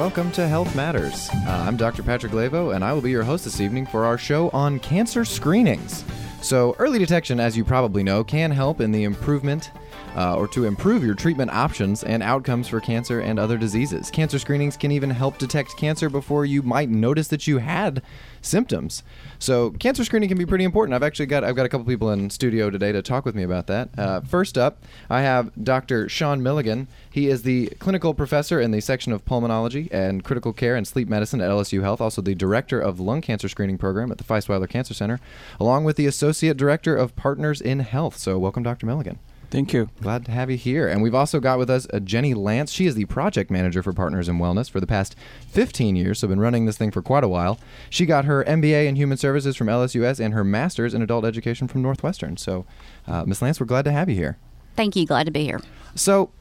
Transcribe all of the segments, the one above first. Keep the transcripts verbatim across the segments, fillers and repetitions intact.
welcome to Health Matters. Uh, I'm Doctor Patrick Lavo, and I will be your host this evening for our show on cancer screenings. So, early detection, as you probably know, can help in the improvement uh, or to improve your treatment options and outcomes for cancer and other diseases. Cancer screenings can even help detect cancer before you might notice that you had symptoms. So, cancer screening can be pretty important. I've actually got I've got a couple people in studio today to talk with me about that. Uh, first up, I have Doctor Sean Milligan. He is the clinical professor in the section of pulmonology and critical care and sleep medicine at L S U Health, also the director of the lung cancer screening program at the Feistweiler Cancer Center, along with the associate director of Partners in Health. So, welcome, Doctor Milligan. Thank you. Glad to have you here. And we've also got with us uh, Jenny Lance. She is the project manager for Partners in Wellness for the past fifteen years, so been running this thing for quite a while. She got her M B A in Human Services from L S U S and her master's in Adult Education from Northwestern. So, uh, Miz Lance, we're glad to have you here. Thank you. Glad to be here. So,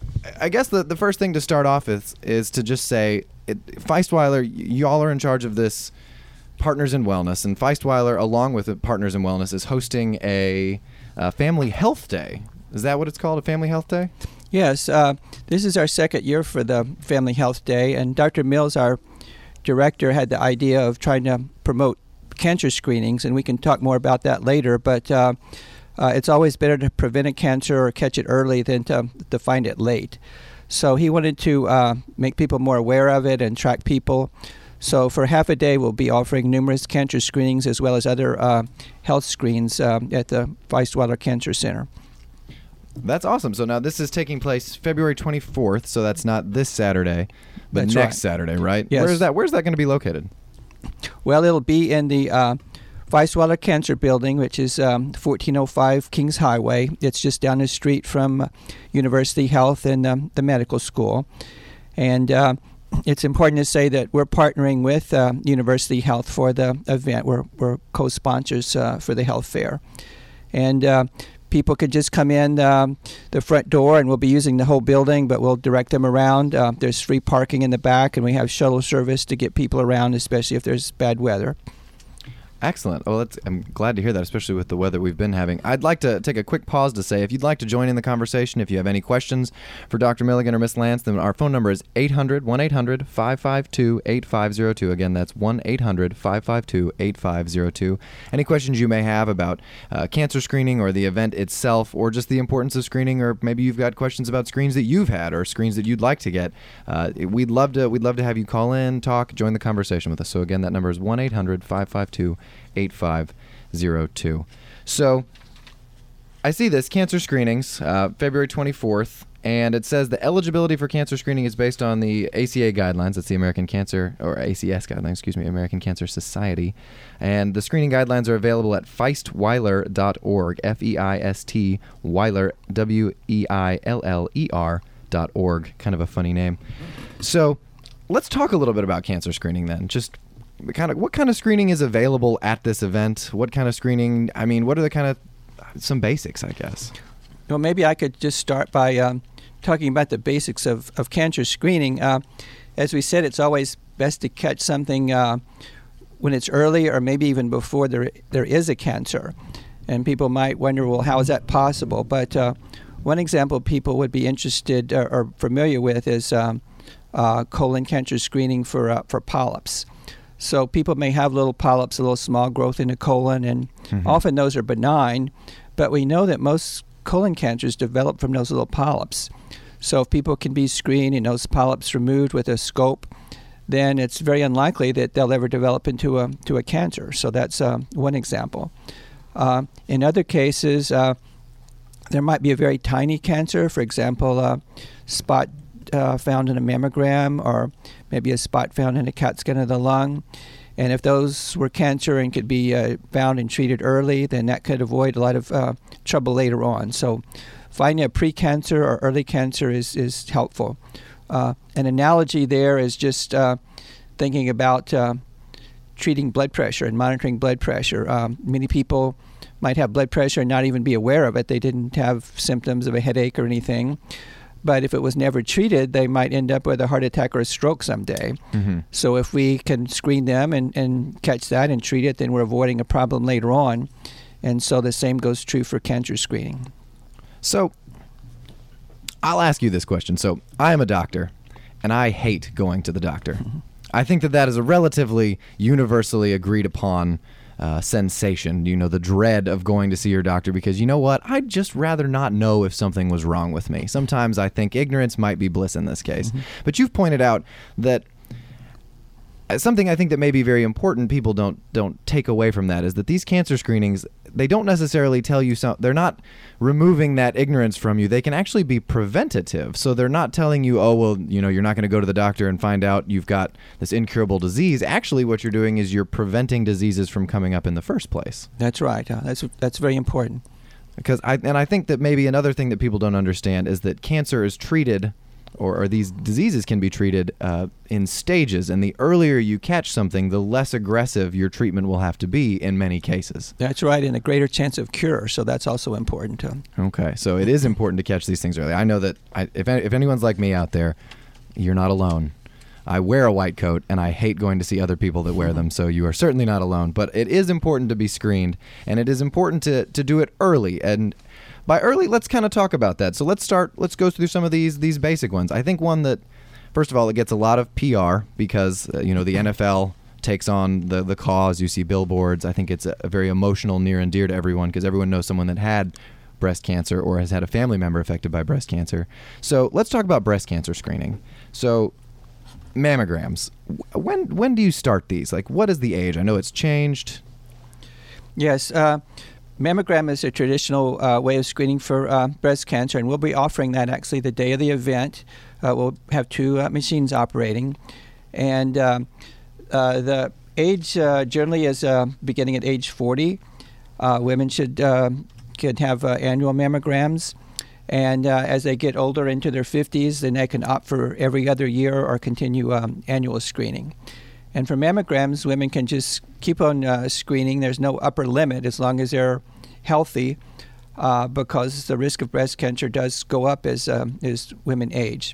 I guess the, the first thing to start off is, is to just say, it, Feistweiler, y- y'all are in charge of this Partners in Wellness, and Feistweiler, along with it, Partners in Wellness, is hosting a, a Family Health Day. Is that what it's called, a Family Health Day? Yes. Uh, this is our second year for the Family Health Day, and Doctor Mills, our director, had the idea of trying to promote cancer screenings, and we can talk more about that later, but uh, uh, it's always better to prevent a cancer or catch it early than to, to find it late. So he wanted to uh, make people more aware of it and track people. So for half a day, we'll be offering numerous cancer screenings as well as other uh, health screens uh, at the Feistweiler Cancer Center. That's awesome. So now this is taking place February twenty-fourth, so that's not this Saturday, but That's next right. Saturday, right? Yes. Where's that, where's that going to be located? Well, it'll be in the uh, Feistweiler Cancer Building, which is um, fourteen oh five Kings Highway. It's just down the street from uh, University Health and um, the medical school. And uh, it's important to say that we're partnering with uh, University Health for the event. We're, we're co-sponsors uh, for the health fair. And uh, people could just come in um, the front door, and we'll be using the whole building, but we'll direct them around. Uh, there's free parking in the back, and we have shuttle service to get people around, especially if there's bad weather. Excellent. Well, that's, I'm glad to hear that, especially with the weather we've been having. I'd like to take a quick pause to say, if you'd like to join in the conversation, if you have any questions for Doctor Milligan or Miz Lance, then our phone number is eight hundred, one eight hundred, five five two, eight five zero two. Again, that's one eight hundred, five five two, eight five zero two. Any questions you may have about uh, cancer screening or the event itself, or just the importance of screening, or maybe you've got questions about screens that you've had or screens that you'd like to get, uh, we'd love to we'd love to have you call in, talk, join the conversation with us. So again, that number is one eight hundred, five five two, eight five zero two. So I see this, cancer screenings, uh, February twenty-fourth, and it says the eligibility for cancer screening is based on the A C A guidelines. That's the American Cancer, or A C S guidelines, excuse me, American Cancer Society. And the screening guidelines are available at feistweiler dot org, F E I S T, Weiler, W E I L L E R dot org. Kind of a funny name. So let's talk a little bit about cancer screening then. Just kind of what kind of screening is available at this event? What kind of screening? I mean, what are the kind of some basics, I guess? Well, maybe I could just start by um, talking about the basics of, of cancer screening. Uh, as we said, it's always best to catch something uh, when it's early or maybe even before there there is a cancer. And people might wonder, well, how is that possible? But uh, one example people would be interested or, or familiar with is um, uh, colon cancer screening for uh, for polyps. So people may have little polyps, a little small growth in the colon, and mm-hmm. often those are benign, but we know that most colon cancers develop from those little polyps. So if people can be screened and those polyps removed with a scope, then it's very unlikely that they'll ever develop into a to a cancer. So that's uh, one example. Uh, in other cases, uh, there might be a very tiny cancer, for example, uh, spot Uh, found in a mammogram, or maybe a spot found in a CAT scan of the lung. And if those were cancer and could be uh, found and treated early, then that could avoid a lot of uh, trouble later on. So finding a pre-cancer or early cancer is, is helpful. Uh, an analogy there is just uh, thinking about uh, treating blood pressure and monitoring blood pressure. Um, many people might have blood pressure and not even be aware of it. They didn't have symptoms of a headache or anything. But if it was never treated, they might end up with a heart attack or a stroke someday. Mm-hmm. So if we can screen them and, and catch that and treat it, then we're avoiding a problem later on. And so the same goes true for cancer screening. So I'll ask you this question. So I am a doctor, and I hate going to the doctor. Mm-hmm. I think that that is a relatively universally agreed upon uh, sensation, you know, the dread of going to see your doctor, because you know what? I'd just rather not know if something was wrong with me. Sometimes I think ignorance might be bliss in this case. Mm-hmm. But you've pointed out that something I think that may be very important, people don't don't take away from that, is that these cancer screenings, they don't necessarily tell you some, they're not removing that ignorance from you. They can actually be preventative. So they're not telling you, oh, well, you know, you're not going to go to the doctor and find out you've got this incurable disease. Actually, what you're doing is you're preventing diseases from coming up in the first place. That's right. Uh, that's that's very important. Because I and I think that maybe another thing that people don't understand is that cancer is treated, or, or these diseases can be treated uh, in stages, and the earlier you catch something, the less aggressive your treatment will have to be in many cases. That's right, and a greater chance of cure, so that's also important too. Okay, so it is important to catch these things early. I know that I, if if anyone's like me out there, you're not alone. I wear a white coat, and I hate going to see other people that wear them, so you are certainly not alone. But it is important to be screened, and it is important to, to do it early. And by early, let's kind of talk about that. So let's start, let's go through some of these these basic ones. I think one that, first of all, it gets a lot of P R because, uh, you know, the N F L takes on the, the cause. You see billboards. I think it's a, a very emotional, near and dear to everyone because everyone knows someone that had breast cancer or has had a family member affected by breast cancer. So let's talk about breast cancer screening. So mammograms. When when do you start these? Like, what is the age? I know it's changed. Yes. Uh, mammogram is a traditional uh, way of screening for uh, breast cancer, and we'll be offering that actually the day of the event. Uh, we'll have two uh, machines operating. And um, uh, the age uh, generally is uh, beginning at age forty. Uh, women should uh, could have uh, annual mammograms. And uh, as they get older into their fifties, then they can opt for every other year or continue um, annual screening. And for mammograms, women can just keep on uh, screening. There's no upper limit as long as they're healthy, uh, because the risk of breast cancer does go up as, um, as women age.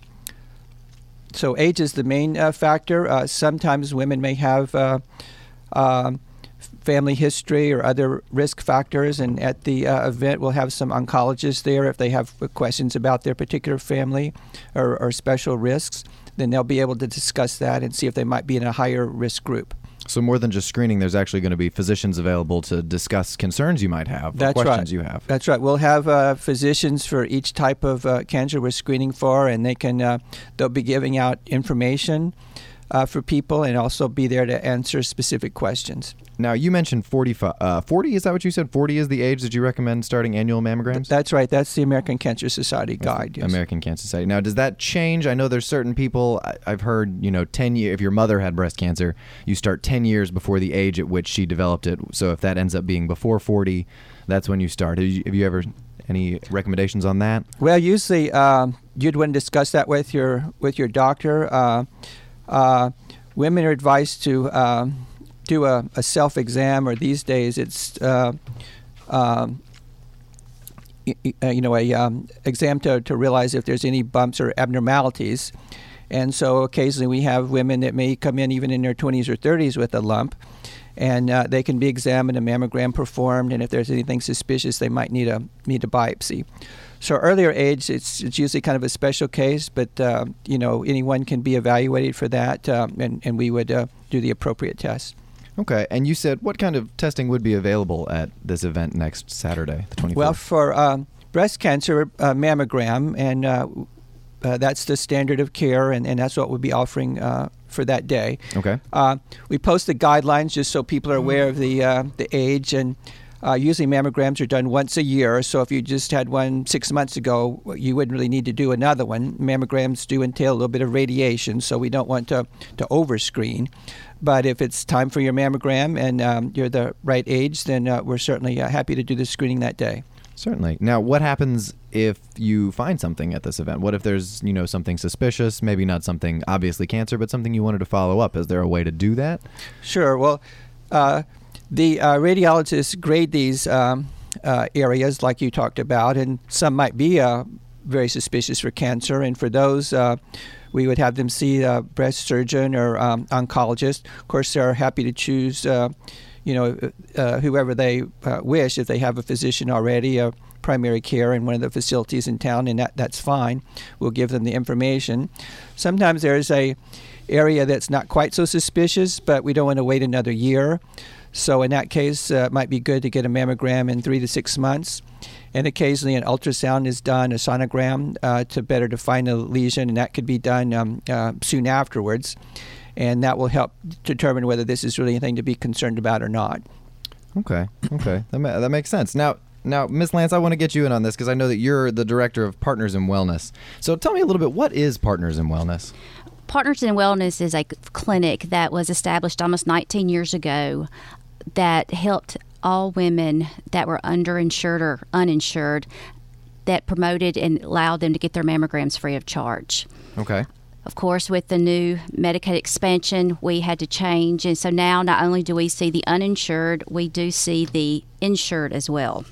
So age is the main uh, factor. Uh, sometimes women may have uh, uh, family history or other risk factors, and at the uh, event we'll have some oncologists there. If they have questions about their particular family or, or special risks, then they'll be able to discuss that and see if they might be in a higher risk group. So more than just screening, there's actually going to be physicians available to discuss concerns you might have, That's questions right. you have. That's right. We'll have uh, physicians for each type of uh, cancer we're screening for, and they can uh, they'll be giving out information uh, for people and also be there to answer specific questions. Now, you mentioned forty-five, uh, forty, is that what you said? forty is the age that you recommend starting annual mammograms? That's right. That's the American Cancer Society guide. Yes. American Cancer Society. Now, does that change? I know there's certain people, I've heard, you know, ten years, if your mother had breast cancer, you start ten years before the age at which she developed it. So if that ends up being before forty, that's when you start. Have you, have you ever, any recommendations on that? Well, usually um, you'd want to discuss that with your, with your doctor. Uh, uh, women are advised to Um, do a, a self-exam, or these days it's uh, um, y- y- you know a um, exam to, to realize if there's any bumps or abnormalities. And so occasionally we have women that may come in even in their twenties or thirties with a lump, and uh, they can be examined, a mammogram performed, and if there's anything suspicious, they might need a need a biopsy. So earlier age, it's it's usually kind of a special case, but uh, you know anyone can be evaluated for that, uh, and and we would uh, do the appropriate test. Okay, and you said what kind of testing would be available at this event next Saturday, the twenty-fourth? Well, for um, breast cancer, uh, mammogram, and uh, uh, that's the standard of care, and, and that's what we'll be offering uh, for that day. Okay. Uh, we post the guidelines just so people are aware of the uh, the age, and uh, usually mammograms are done once a year, so if you just had one six months ago, you wouldn't really need to do another one. Mammograms do entail a little bit of radiation, so we don't want to, to over-screen. But if it's time for your mammogram and um, you're the right age, then uh, we're certainly uh, happy to do the screening that day. Certainly. Now, what happens if you find something at this event? What if there's, you know, something suspicious, maybe not something obviously cancer, but something you wanted to follow up? Is there a way to do that? Sure. Well, uh, the uh, radiologists grade these um, uh, areas like you talked about, and some might be uh, very suspicious for cancer, and for those uh, we would have them see a breast surgeon or um, oncologist. Of course, they're happy to choose uh, you know, uh, whoever they uh, wish, if they have a physician already, a primary care in one of the facilities in town, and that, that's fine. We'll give them the information. Sometimes there's a area that's not quite so suspicious, but we don't want to wait another year. So in that case, uh, it might be good to get a mammogram in three to six months. And occasionally an ultrasound is done, a sonogram, uh, to better define the lesion, and that could be done um, uh, soon afterwards. And that will help determine whether this is really anything to be concerned about or not. Okay, okay. That, ma- that makes sense. Now, now, Miz Lance, I want to get you in on this because I know that you're the director of Partners in Wellness. So tell me a little bit, what is Partners in Wellness? Partners in Wellness is a clinic that was established almost nineteen years ago that helped all women that were underinsured or uninsured, that promoted and allowed them to get their mammograms free of charge. Okay. Of course, with the new Medicaid expansion, we had to change. And so now not only do we see the uninsured, we do see the insured as well.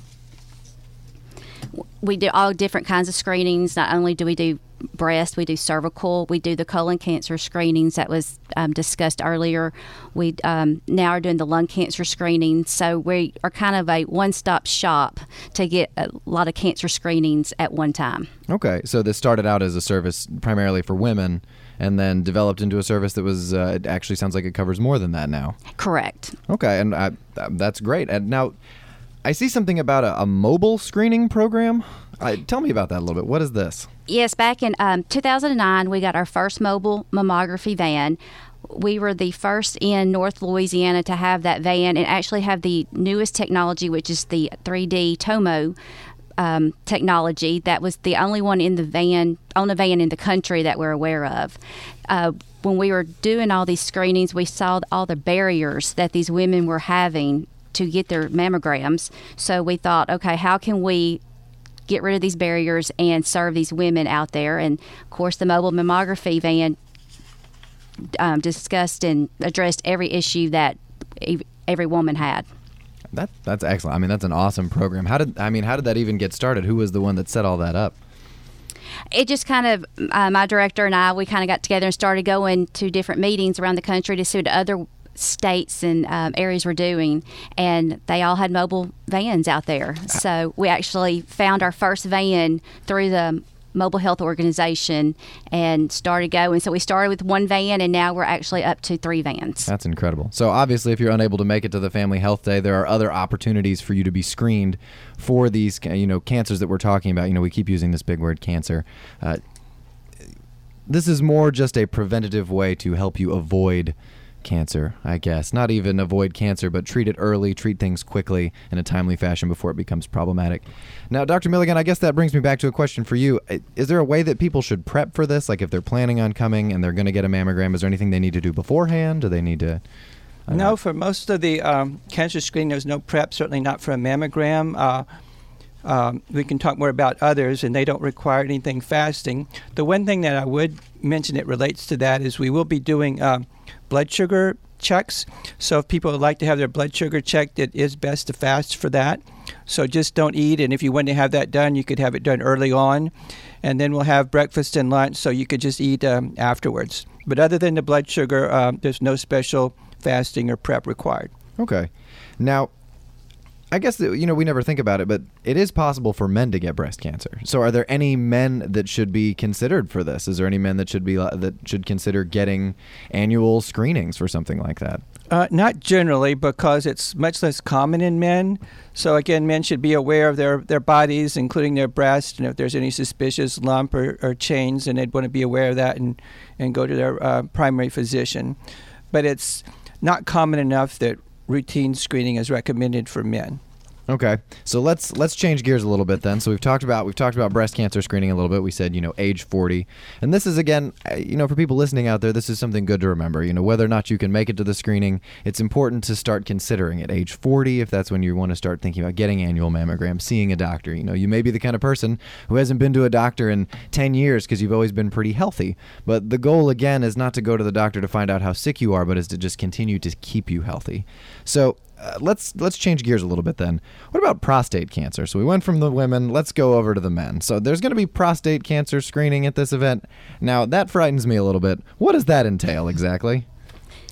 We do all different kinds of screenings. Not only do we do breast, we do cervical, we do the colon cancer screenings that was um, discussed earlier. We um, now are doing the lung cancer screening. So we are kind of a one-stop shop to get a lot of cancer screenings at one time. Okay, so this started out as a service primarily for women and then developed into a service that was, uh, it actually sounds like it covers more than that now. Correct. Okay, and I, that's great. And now, I see something about a, a mobile screening program. Uh, tell me about that a little bit. What is this? Yes, back in um, two thousand nine, we got our first mobile mammography van. We were the first in North Louisiana to have that van and actually have the newest technology, which is the three D Tomo um, technology. That was the only one in the van, on a van in the country that we're aware of. Uh, when we were doing all these screenings, we saw all the barriers that these women were having to get their mammograms. So we thought, okay, how can we get rid of these barriers and serve these women out there? And of course, the mobile mammography van um, discussed and addressed every issue that every woman had. That that's excellent. I mean, that's an awesome program. How did I mean? How did that even get started? Who was the one that set all that up? It just kind of, uh, my director and I, we kind of got together and started going to different meetings around the country to see what other states and um, areas were doing, and they all had mobile vans out there. So we actually found our first van through the Mobile Health Organization and started going. So we started with one van, and now we're actually up to three vans. That's incredible. So obviously, if you're unable to make it to the Family Health Day, there are other opportunities for you to be screened for these, you know, cancers that we're talking about. You know, we keep using this big word, cancer. Uh, this is more just a preventative way to help you avoid cancer, I guess. Not even avoid cancer, but treat it early, treat things quickly in a timely fashion before it becomes problematic. Now, Doctor Milligan, I guess that brings me back to a question for you. Is there a way that people should prep for this? Like if they're planning on coming and they're going to get a mammogram, is there anything they need to do beforehand? Do they need to... No, know. For most of the um, cancer screening, there's no prep, certainly not for a mammogram. Uh, um, we can talk more about others, and they don't require anything fasting. The one thing that I would mention that relates to that is we will be doing uh, blood sugar checks. So if people would like to have their blood sugar checked, it is best to fast for that. So just don't eat, and if you want to have that done, you could have it done early on, and then we'll have breakfast and lunch, so you could just eat um, afterwards. But other than the blood sugar, um, there's no special fasting or prep required. Okay. Now, I guess, that, you know, we never think about it, but it is possible for men to get breast cancer. So are there any men that should be considered for this? Is there any men that should be that should consider getting annual screenings for something like that? Uh, not generally, because it's much less common in men. So again, men should be aware of their, their bodies, including their breast, and if there's any suspicious lump or, or change, then they'd want to be aware of that and, and go to their uh, primary physician. But it's not common enough that routine screening is recommended for men. Okay, so let's let's change gears a little bit then. So we've talked about we've talked about breast cancer screening a little bit. We said, you know, age forty, and this is again, you know, for people listening out there, this is something good to remember. You know, whether or not you can make it to the screening, it's important to start considering it. Age forty, if that's when you want to start thinking about getting annual mammograms, seeing a doctor. You know, you may be the kind of person who hasn't been to a doctor in ten years because you've always been pretty healthy. But the goal again is not to go to the doctor to find out how sick you are, but is to just continue to keep you healthy. So. Uh, let's let's change gears a little bit then. What about prostate cancer? So we went from the women, let's go over to the men. So there's going to be prostate cancer screening at this event. Now, that frightens me a little bit. What does that entail exactly?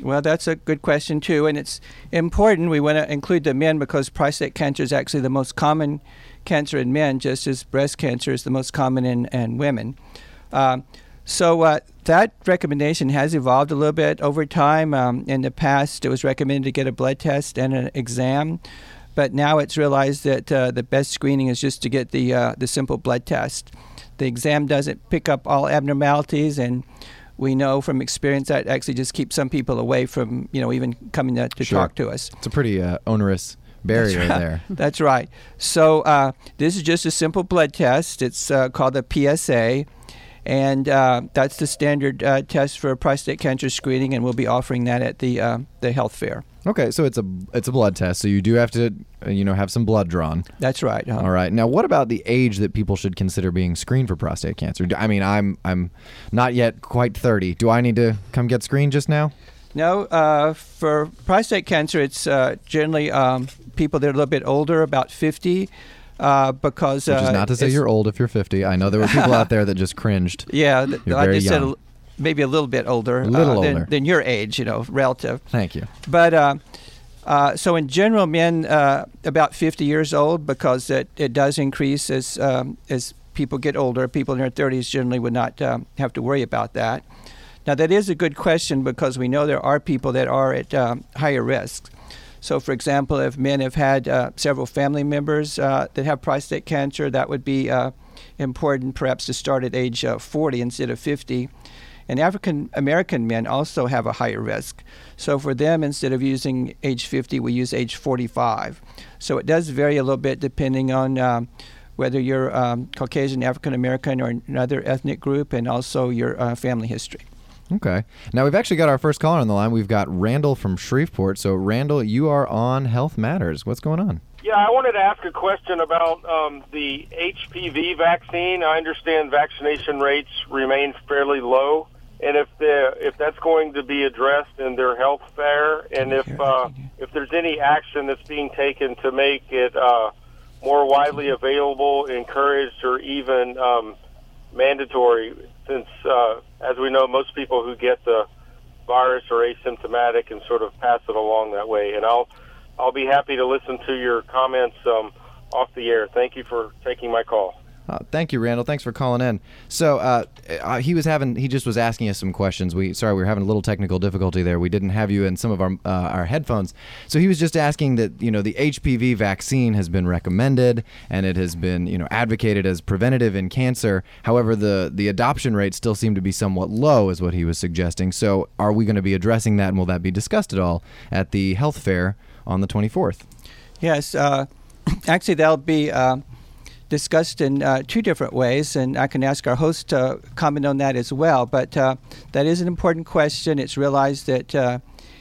Well, that's a good question, too. And it's important. We want to include the men because prostate cancer is actually the most common cancer in men, just as breast cancer is the most common in, in women. Um, so uh, that recommendation has evolved a little bit over time. Um, in the past, it was recommended to get a blood test and an exam. But now it's realized that uh, the best screening is just to get the uh, the simple blood test. The exam doesn't pick up all abnormalities, and we know from experience that actually just keeps some people away from, you know, even coming to, to Sure. talk to us. It's a pretty uh, onerous barrier That's right. there. That's right. So uh, this is just a simple blood test. It's uh, called a P S A, and uh, that's the standard uh, test for prostate cancer screening, and we'll be offering that at the uh, the health fair. Okay, so it's a it's a blood test, so you do have to uh, you know have some blood drawn. That's right. Uh-huh. All right. Now, what about the age that people should consider being screened for prostate cancer? Do- I mean, I'm I'm not yet quite thirty. Do I need to come get screened just now? No, uh, for prostate cancer, it's uh, generally um, people that are a little bit older, about fifty, uh, because Which is uh, not to say it's- you're old if you're fifty. I know there were people out there that just cringed. Yeah, th- You're like very I said, young. a- maybe a little bit older, A little uh, than, older. than your age, you know, relative. Thank you. But uh, uh, so in general, men uh, about fifty years old, because it, it does increase as um, as people get older. People in their thirties generally would not um, have to worry about that. Now, that is a good question because we know there are people that are at um, higher risk. So, for example, if men have had uh, several family members uh, that have prostate cancer, that would be uh, important perhaps to start at age uh, forty instead of fifty. And African American men also have a higher risk. So for them, instead of using age fifty, we use age forty-five. So it does vary a little bit depending on um, whether you're um, Caucasian, African American, or another ethnic group, and also your uh, family history. Okay. Now, we've actually got our first caller on the line. We've got Randall from Shreveport. So, Randall, you are on Health Matters. What's going on? Yeah, I wanted to ask a question about um, the H P V vaccine. I understand vaccination rates remain fairly low, and if the if that's going to be addressed in their health fair, and if uh, if there's any action that's being taken to make it uh, more widely available, encouraged, or even um, mandatory, since uh, as we know, most people who get the virus are asymptomatic and sort of pass it along that way. And I'll I'll be happy to listen to your comments um, off the air. Thank you for taking my call. Uh, thank you, Randall. Thanks for calling in. So uh, uh, he was having, he just was asking us some questions. We sorry, we were having a little technical difficulty there. We didn't have you in some of our uh, our headphones. So he was just asking that, you know, the H P V vaccine has been recommended and it has been, you know, advocated as preventative in cancer. However, the the adoption rates still seem to be somewhat low, is what he was suggesting. So are we going to be addressing that, and will that be discussed at all at the health fair on the twenty-fourth? Yes, uh, actually, that'll be uh, discussed in uh, two different ways, and I can ask our host to comment on that as well. But uh, that is an important question. It's realized that uh,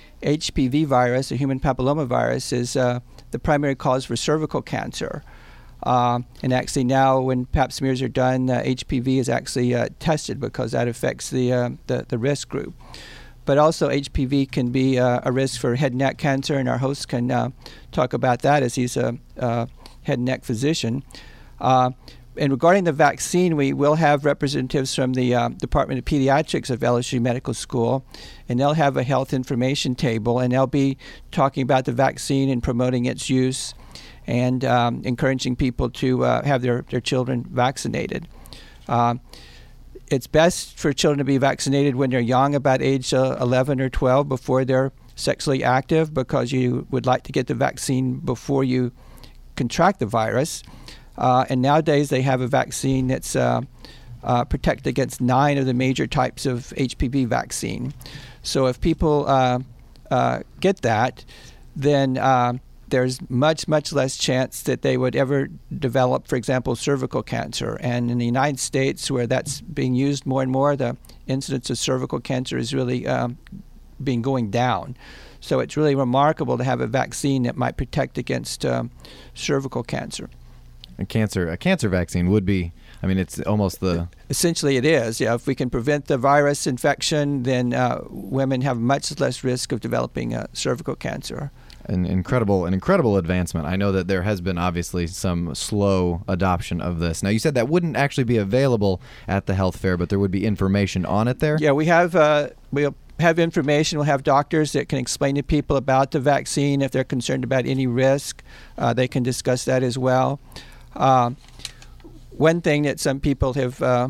H P V virus, the human papillomavirus, is uh, the primary cause for cervical cancer. Uh, and actually now when pap smears are done, uh, H P V is actually uh, tested because that affects the, uh, the, the risk group. But also H P V can be uh, a risk for head and neck cancer, and our host can uh, talk about that as he's a, a head and neck physician. Uh, and regarding the vaccine, we will have representatives from the uh, Department of Pediatrics of L S U Medical School, and they'll have a health information table, and they'll be talking about the vaccine and promoting its use and um, encouraging people to uh, have their, their children vaccinated. Uh, it's best for children to be vaccinated when they're young, about age uh, eleven or twelve, before they're sexually active, because you would like to get the vaccine before you contract the virus. Uh, and nowadays they have a vaccine that's uh, uh, protected against nine of the major types of H P V vaccine. So if people uh, uh, get that, then uh, there's much, much less chance that they would ever develop, for example, cervical cancer. And in the United States, where that's being used more and more, the incidence of cervical cancer is really um, being going down. So it's really remarkable to have a vaccine that might protect against um, cervical cancer. A cancer, a cancer vaccine would be, I mean, it's almost the... Essentially it is. Yeah, if we can prevent the virus infection, then uh, women have much less risk of developing uh, cervical cancer. An incredible, an incredible advancement. I know that there has been obviously some slow adoption of this. Now, you said that wouldn't actually be available at the health fair, but there would be information on it there? Yeah, we have, uh, we'll have information. We'll have doctors that can explain to people about the vaccine if they're concerned about any risk. Uh, they can discuss that as well. Uh, one thing that some people have uh,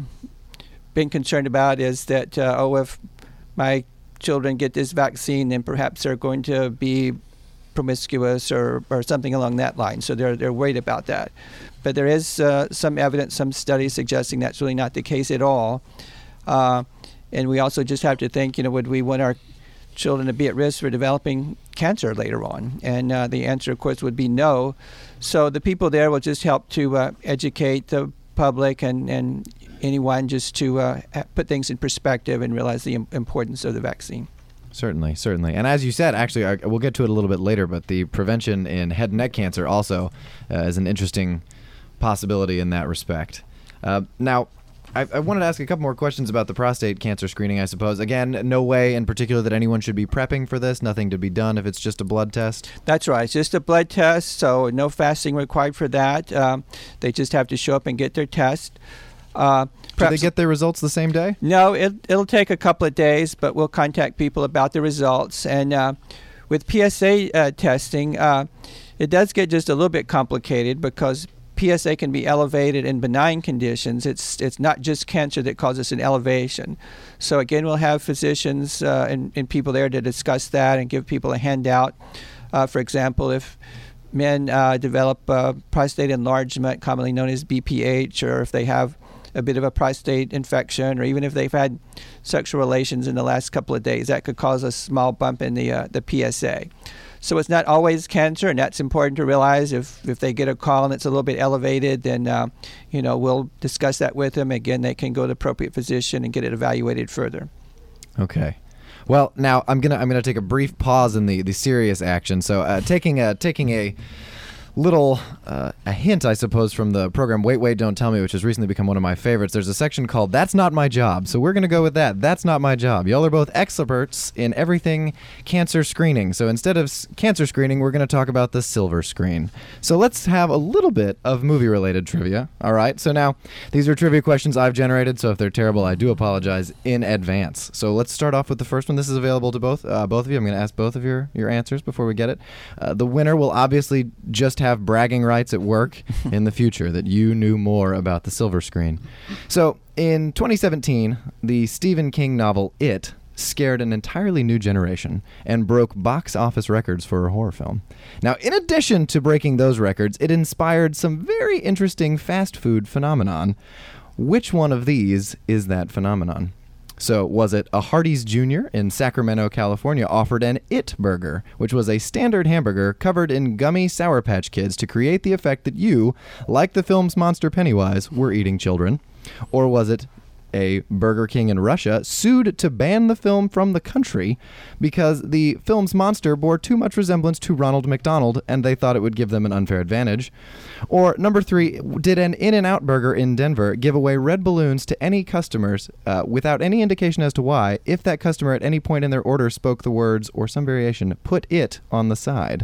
been concerned about is that, uh, oh, if my children get this vaccine, then perhaps they're going to be promiscuous or, or something along that line. So they're they're worried about that. But there is uh, some evidence, some studies suggesting that's really not the case at all. Uh, and we also just have to think, you know, would we want our children to be at risk for developing cancer later on? And uh, the answer, of course, would be no. So the people there will just help to uh, educate the public and, and anyone just to uh, put things in perspective and realize the im- importance of the vaccine. Certainly, certainly. And as you said, actually, I, we'll get to it a little bit later, but the prevention in head and neck cancer also uh, is an interesting possibility in that respect. Uh, now, I, I wanted to ask a couple more questions about the prostate cancer screening, I suppose. Again, no way in particular that anyone should be prepping for this, nothing to be done if it's just a blood test? That's right. It's just a blood test, so no fasting required for that. Um, they just have to show up and get their test. Uh, Do they get their results the same day? No, it, it'll take a couple of days, but we'll contact people about the results. And uh, with P S A uh, testing, uh, it does get just a little bit complicated because P S A can be elevated in benign conditions. It's it's not just cancer that causes an elevation. So again, we'll have physicians uh, and, and people there to discuss that and give people a handout. Uh, for example, if men uh, develop uh, prostate enlargement, commonly known as B P H, or if they have a bit of a prostate infection, or even if they've had sexual relations in the last couple of days, that could cause a small bump in the uh, the P S A. So it's not always cancer, and that's important to realize. If if they get a call and it's a little bit elevated, then uh, you know we'll discuss that with them. Again, they can go to the appropriate physician and get it evaluated further. Okay. Well, now I'm gonna I'm gonna take a brief pause in the, the serious action. So uh, taking a taking a little uh, a hint, I suppose, from the program Wait, Wait, Don't Tell Me, which has recently become one of my favorites. There's a section called That's Not My Job. So we're going to go with that. That's not my job. Y'all are both experts in everything cancer screening. So instead of s- cancer screening, we're going to talk about the silver screen. So let's have a little bit of movie-related trivia. All right. So now, these are trivia questions I've generated, so if they're terrible, I do apologize in advance. So let's start off with the first one. This is available to both uh, both of you. I'm going to ask both of your, your answers before we get it. Uh, the winner will obviously just have bragging rights at work in the future that you knew more about the silver screen. So in twenty seventeen, the Stephen King novel It scared an entirely new generation and broke box office records for a horror film. Now, in addition to breaking those records, it inspired some very interesting fast food phenomenon. Which one of these is that phenomenon? So was it a Hardee's Junior in Sacramento, California offered an It Burger, which was a standard hamburger covered in gummy Sour Patch Kids to create the effect that you, like the film's monster Pennywise, were eating children? Or was it a Burger King in Russia sued to ban the film from the country because the film's monster bore too much resemblance to Ronald McDonald and they thought it would give them an unfair advantage? Or number three, did an In-N-Out Burger in Denver give away red balloons to any customers uh, without any indication as to why, if that customer at any point in their order spoke the words or some variation, put it on the side?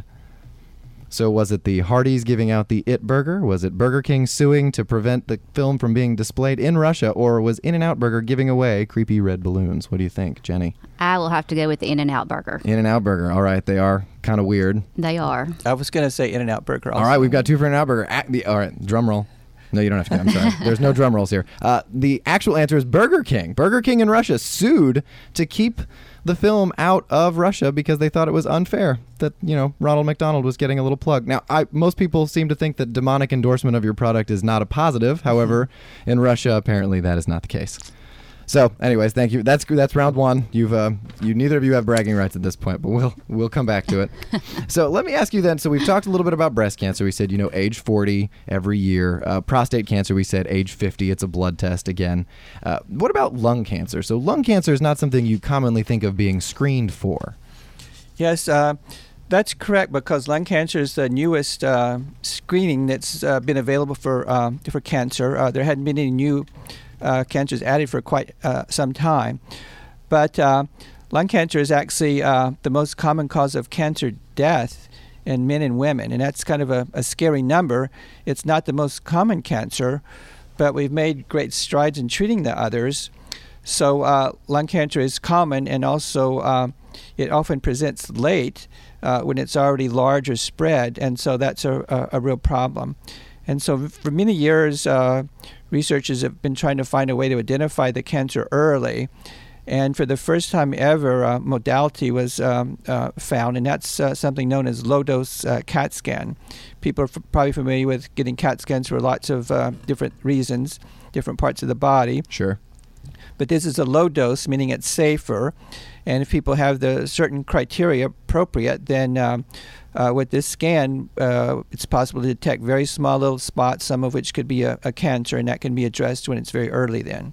So was it the Hardee's giving out the It Burger? Was it Burger King suing to prevent the film from being displayed in Russia? Or was In-N-Out Burger giving away creepy red balloons? What do you think, Jenny? I will have to go with the In-N-Out Burger. In-N-Out Burger. All right, they are kind of weird. They are. I was going to say In-N-Out Burger also. All right, we've got two for In-N-Out Burger. At the, all right, drum roll. No, you don't have to. I'm sorry. There's no drum rolls here. Uh, the actual answer is Burger King. Burger King in Russia sued to keep the film out of Russia because they thought it was unfair that, you know, Ronald McDonald was getting a little plug. Now, I, most people seem to think that demonic endorsement of your product is not a positive. However, in Russia, apparently that is not the case. So, anyways, thank you. That's that's round one. You've uh, you neither of you have bragging rights at this point, but we'll we'll come back to it. So let me ask you then. So we've talked a little bit about breast cancer. We said, you know, age forty every year. Uh, prostate cancer, we said age fifty. It's a blood test again. Uh, what about lung cancer? So lung cancer is not something you commonly think of being screened for. Yes, uh, that's correct, because lung cancer is the newest uh, screening that's uh, been available for uh, for cancer. Uh, there hadn't been any new Uh, cancers added for quite uh, some time. But uh, lung cancer is actually uh, the most common cause of cancer death in men and women, and that's kind of a, a scary number. It's not the most common cancer, but we've made great strides in treating the others. So uh, lung cancer is common, and also uh, it often presents late uh, when it's already large or spread, and so that's a, a, a real problem. And so for many years, uh, researchers have been trying to find a way to identify the cancer early. And for the first time ever, a modality was um, uh, found, and that's uh, something known as low-dose uh, CAT scan. People are f- probably familiar with getting CAT scans for lots of uh, different reasons, different parts of the body. Sure. But this is a low dose, meaning it's safer. And if people have the certain criteria appropriate, then um, uh, with this scan, uh, it's possible to detect very small little spots, some of which could be a, a cancer, and that can be addressed when it's very early then.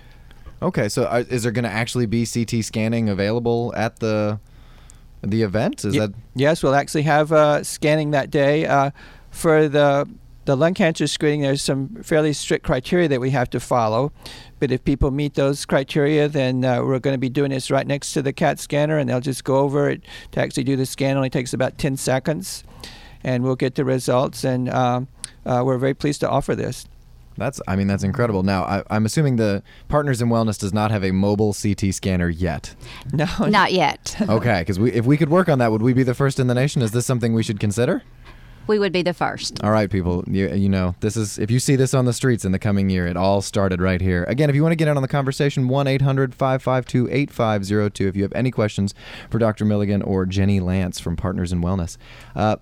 Okay, so uh, is there going to actually be C T scanning available at the the event? Is Ye- that Yes, we'll actually have uh, scanning that day. Uh, for the the lung cancer screening, there's some fairly strict criteria that we have to follow. But if people meet those criteria, then uh, we're going to be doing this right next to the CAT scanner, and they'll just go over it. To actually do the scan only takes about ten seconds, and we'll get the results. And um, uh, we're very pleased to offer this. That's, I mean, that's incredible. Now, I, I'm assuming the Partners in Wellness does not have a mobile C T scanner yet. No, Not yet. Okay, because we, if we could work on that, would we be the first in the nation? Is this something we should consider? We would be the first. All right, people, you, you know, this is, if you see this on the streets in the coming year, it all started right here. Again, if you want to get in on the conversation, one eight hundred five five two eight five zero two if you have any questions for Doctor Milligan or Jenny Lance from Partners in Wellness. Uh,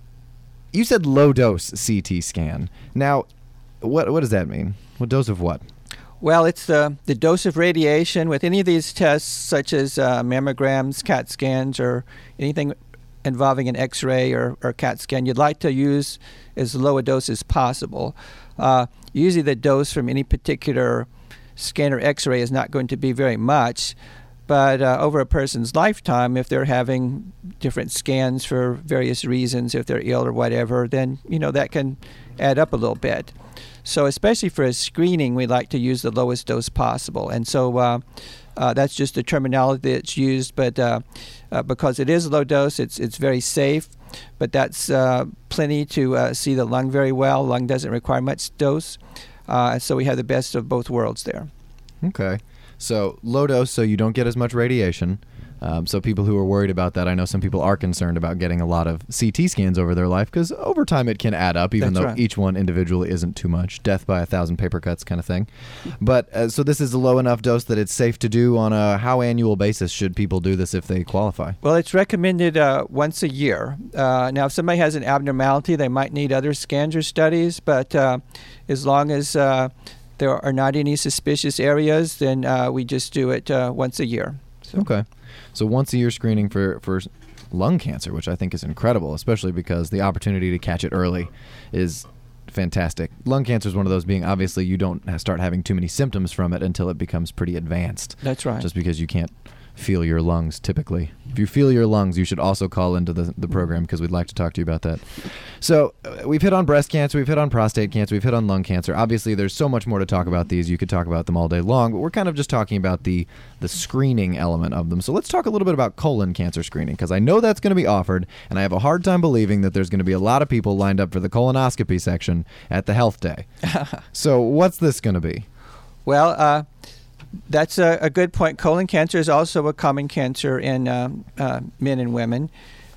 you said low-dose C T scan. Now, what what does that mean? What dose of what? Well, it's the, the dose of radiation with any of these tests, such as uh, mammograms, CAT scans, or anything involving an X-ray or, or CAT scan. You'd like to use as low a dose as possible. Uh, usually the dose from any particular scan or X-ray is not going to be very much, but uh, over a person's lifetime, if they're having different scans for various reasons, if they're ill or whatever, then, you know, that can add up a little bit. So especially for a screening, we like to use the lowest dose possible. And so uh, uh, that's just the terminology that's used. But uh, uh, because it is low dose, it's it's very safe. But that's uh, plenty to uh, see the lung very well. Lung doesn't require much dose. Uh, so we have the best of both worlds there. Okay. So low dose, so you don't get as much radiation. Um, so people who are worried about that, I know some people are concerned about getting a lot of C T scans over their life because over time it can add up, even That's though right. each one individually isn't too much. Death by a thousand paper cuts kind of thing. But uh, so this is a low enough dose that it's safe to do on a how annual basis should people do this if they qualify? Well, it's recommended uh, once a year. Uh, now, if somebody has an abnormality, they might need other scans or studies, but uh, as long as uh, there are not any suspicious areas, then uh, we just do it uh, once a year. So. Okay. So once a year screening for, for lung cancer, which I think is incredible, especially because the opportunity to catch it early is fantastic. Lung cancer is one of those being obviously you don't ha- start having too many symptoms from it until it becomes pretty advanced. That's right. Just because you can't feel your lungs typically. If you feel your lungs, you should also call into the, the program because we'd like to talk to you about that. So uh, we've hit on breast cancer, we've hit on prostate cancer, we've hit on lung cancer. Obviously, there's so much more to talk about these. You could talk about them all day long, but we're kind of just talking about the, the screening element of them. So let's talk a little bit about colon cancer screening because I know that's going to be offered, and I have a hard time believing that there's going to be a lot of people lined up for the colonoscopy section at the health day. So what's this going to be? Well, uh, that's a, a good point. Colon cancer is also a common cancer in um, uh, men and women.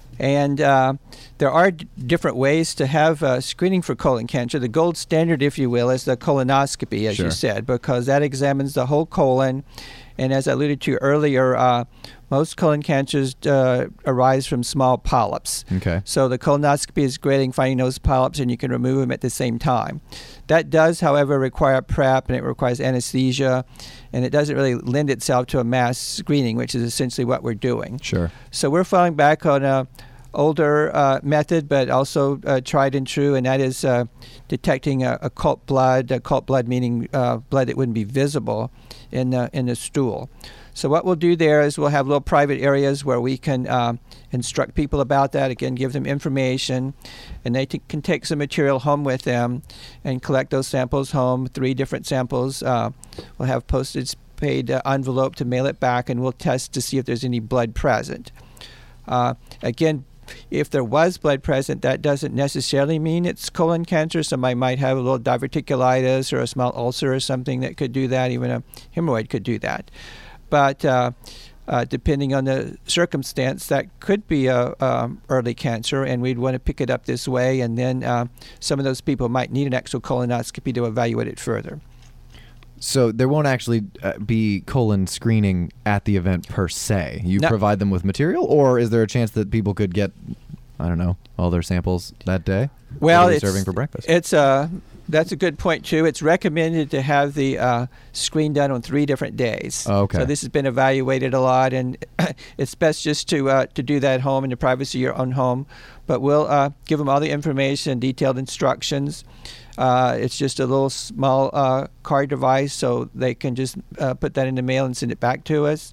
And uh, there are d- different ways to have uh, screening for colon cancer. The gold standard, if you will, is the colonoscopy, as Sure. you said, because that examines the whole colon. And as I alluded to earlier, uh, most colon cancers uh, arise from small polyps. Okay. So the colonoscopy is great in finding those polyps, and you can remove them at the same time. That does, however, require prep, and it requires anesthesia, and it doesn't really lend itself to a mass screening, which is essentially what we're doing. Sure. So we're falling back on a older uh, method, but also uh, tried and true, and that is uh, detecting a, a occult blood, occult blood meaning uh, blood that wouldn't be visible in the, in the stool. So what we'll do there is we'll have little private areas where we can uh, instruct people about that, again, give them information, and they t- can take some material home with them and collect those samples home, three different samples. Uh, we'll have postage paid uh, envelope to mail it back, and we'll test to see if there's any blood present. Uh, again, if there was blood present, that doesn't necessarily mean it's colon cancer. Somebody might have a little diverticulitis or a small ulcer or something that could do that. Even a hemorrhoid could do that. But uh, uh, depending on the circumstance, that could be a um, early cancer, and we'd want to pick it up this way. And then uh, some of those people might need an actual colonoscopy to evaluate it further. So there won't actually uh, be colon screening at the event per se. You No. provide them with material, or is there a chance that people could get, I don't know, all their samples that day? Well, What are they it's serving for breakfast. It's uh, that's a good point too. It's recommended to have the uh, screen done on three different days. Oh, okay. So this has been evaluated a lot, and it's best just to uh, to do that at home in the privacy of your own home. But we'll uh, give them all the information, detailed instructions. Uh, it's just a little small uh, card device, so they can just uh, put that in the mail and send it back to us.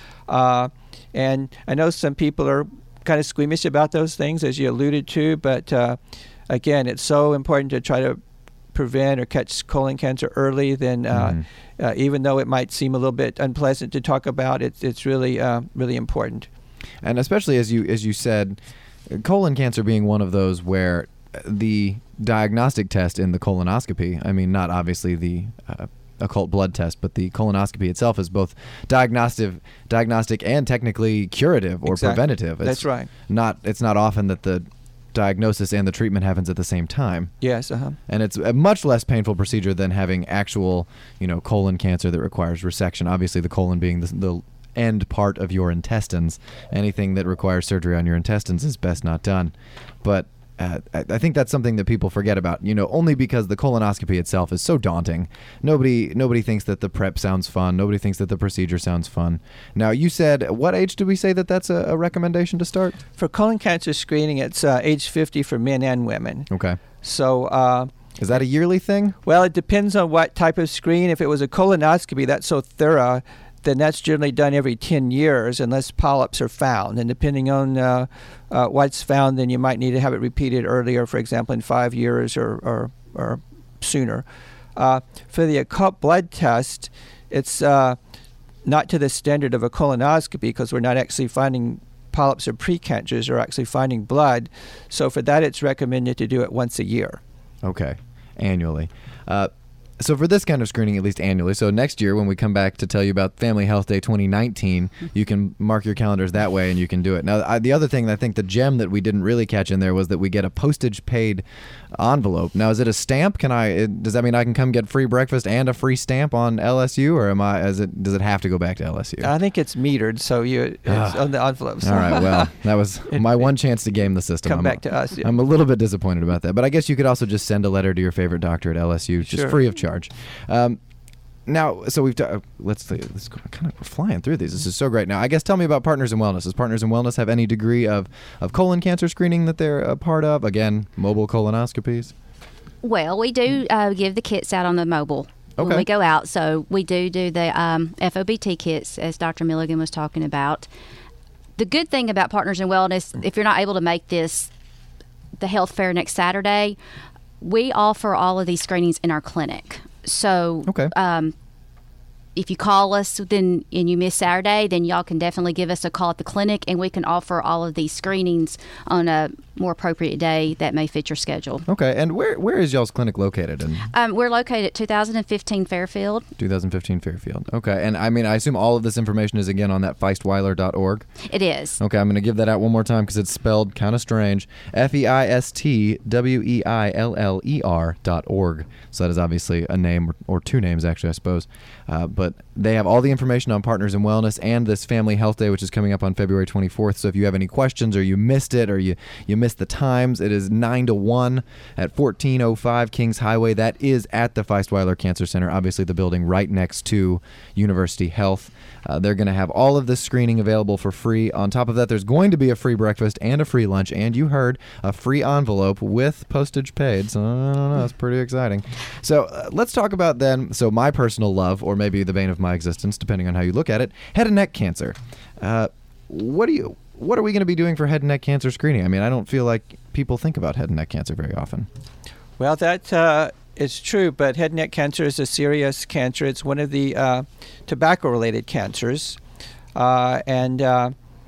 Uh, and I know some people are kind of squeamish about those things, as you alluded to, but uh, again, it's so important to try to prevent or catch colon cancer early. Then, uh, Mhm. uh, even though it might seem a little bit unpleasant to talk about, it's it's really uh, really important. And especially as you as you said, colon cancer being one of those where the diagnostic test in the colonoscopy, I mean, not obviously the uh, occult blood test, but the colonoscopy itself is both diagnostic, diagnostic and technically curative or Exactly. preventative. It's That's right. Not it's not often that the diagnosis and the treatment happens at the same time. Yes. Uh-huh. And it's a much less painful procedure than having actual, you know, colon cancer that requires resection. Obviously, the colon being the, the end part of your intestines. Anything that requires surgery on your intestines is best not done. But uh, I I think that's something that people forget about, you know, only because the colonoscopy itself is so daunting. Nobody nobody thinks that the prep sounds fun. Nobody thinks that the procedure sounds fun. Now, you said, what age did we say that that's a, a recommendation to start? For colon cancer screening, it's uh, age fifty for men and women. Okay. So, uh, Is that a yearly thing? well, it depends on what type of screen. If it was a colonoscopy that's so thorough, then that's generally done every ten years unless polyps are found. And depending on uh, uh, what's found, then you might need to have it repeated earlier, for example, in five years or, or, or sooner. Uh, for the occult blood test, it's uh, not to the standard of a colonoscopy because we're not actually finding polyps or precancers, we're actually finding blood. So for that, it's recommended to do it once a year. Okay, annually. Uh, so for this kind of screening, at least annually, so next year when we come back to tell you about Family Health Day twenty nineteen, you can mark your calendars that way and you can do it. Now, I, the other thing, I think the gem that we didn't really catch in there was that we get a postage-paid envelope. Now, is it a stamp? Can I? It, does that mean I can come get free breakfast and a free stamp on L S U, or am I? Is it? Does it have to go back to L S U? I think it's metered, so you it's on the envelopes. All right. Well, that was my one chance to game the system. Come I'm, back to us. Yeah. I'm a little bit disappointed about that, but I guess you could also just send a letter to your favorite doctor at L S U, just Sure. free of charge. Um, now, so we've ta- let's let's go- kind of we're flying through these. This is so great. Now, I guess tell me about Partners in Wellness. Does Partners in Wellness have any degree of of colon cancer screening that they're a part of? Again, mobile colonoscopies. Well, we do uh, give the kits out on the mobile Okay. when we go out. So we do do the um, F O B T kits, as Doctor Milligan was talking about. The good thing about Partners in Wellness, if you're not able to make this, the health fair next Saturday, we offer all of these screenings in our clinic. So Okay. um, if you call us then and you miss Saturday, then y'all can definitely give us a call at the clinic, and we can offer all of these screenings on a more appropriate day that may fit your schedule. Okay. And where where is y'all's clinic located in Um, we're located at two thousand fifteen Fairfield. two thousand fifteen Fairfield? Okay. And I mean, I assume all of this information is again on that feistweiler dot org. It is. Okay, I'm going to give that out one more time because it's spelled kind of strange. F E I S T W E I L L E R dot org. So that is obviously a name, or, or two names actually, I suppose. Uh, but they have all the information on Partners in Wellness and this Family Health Day, which is coming up on February twenty-fourth. So if you have any questions or you missed it or you, you missed the times, it is nine to one at fourteen oh five Kings Highway. That is at the Feistweiler Cancer Center, obviously the building right next to University Health. Uh, they're going to have all of this screening available for free. On top of that, there's going to be a free breakfast and a free lunch, and you heard, a free envelope with postage paid. So I don't know, that's pretty exciting. So uh, let's talk about then, so my personal love, or maybe the bane of my existence, depending on how you look at it, head and neck cancer. Uh, what do you... What are we going to be doing for head and neck cancer screening? I mean, I don't feel like people think about head and neck cancer very often. Well, that uh, is true, but head and neck cancer is a serious cancer. It's one of the uh, tobacco-related cancers, uh, and uh,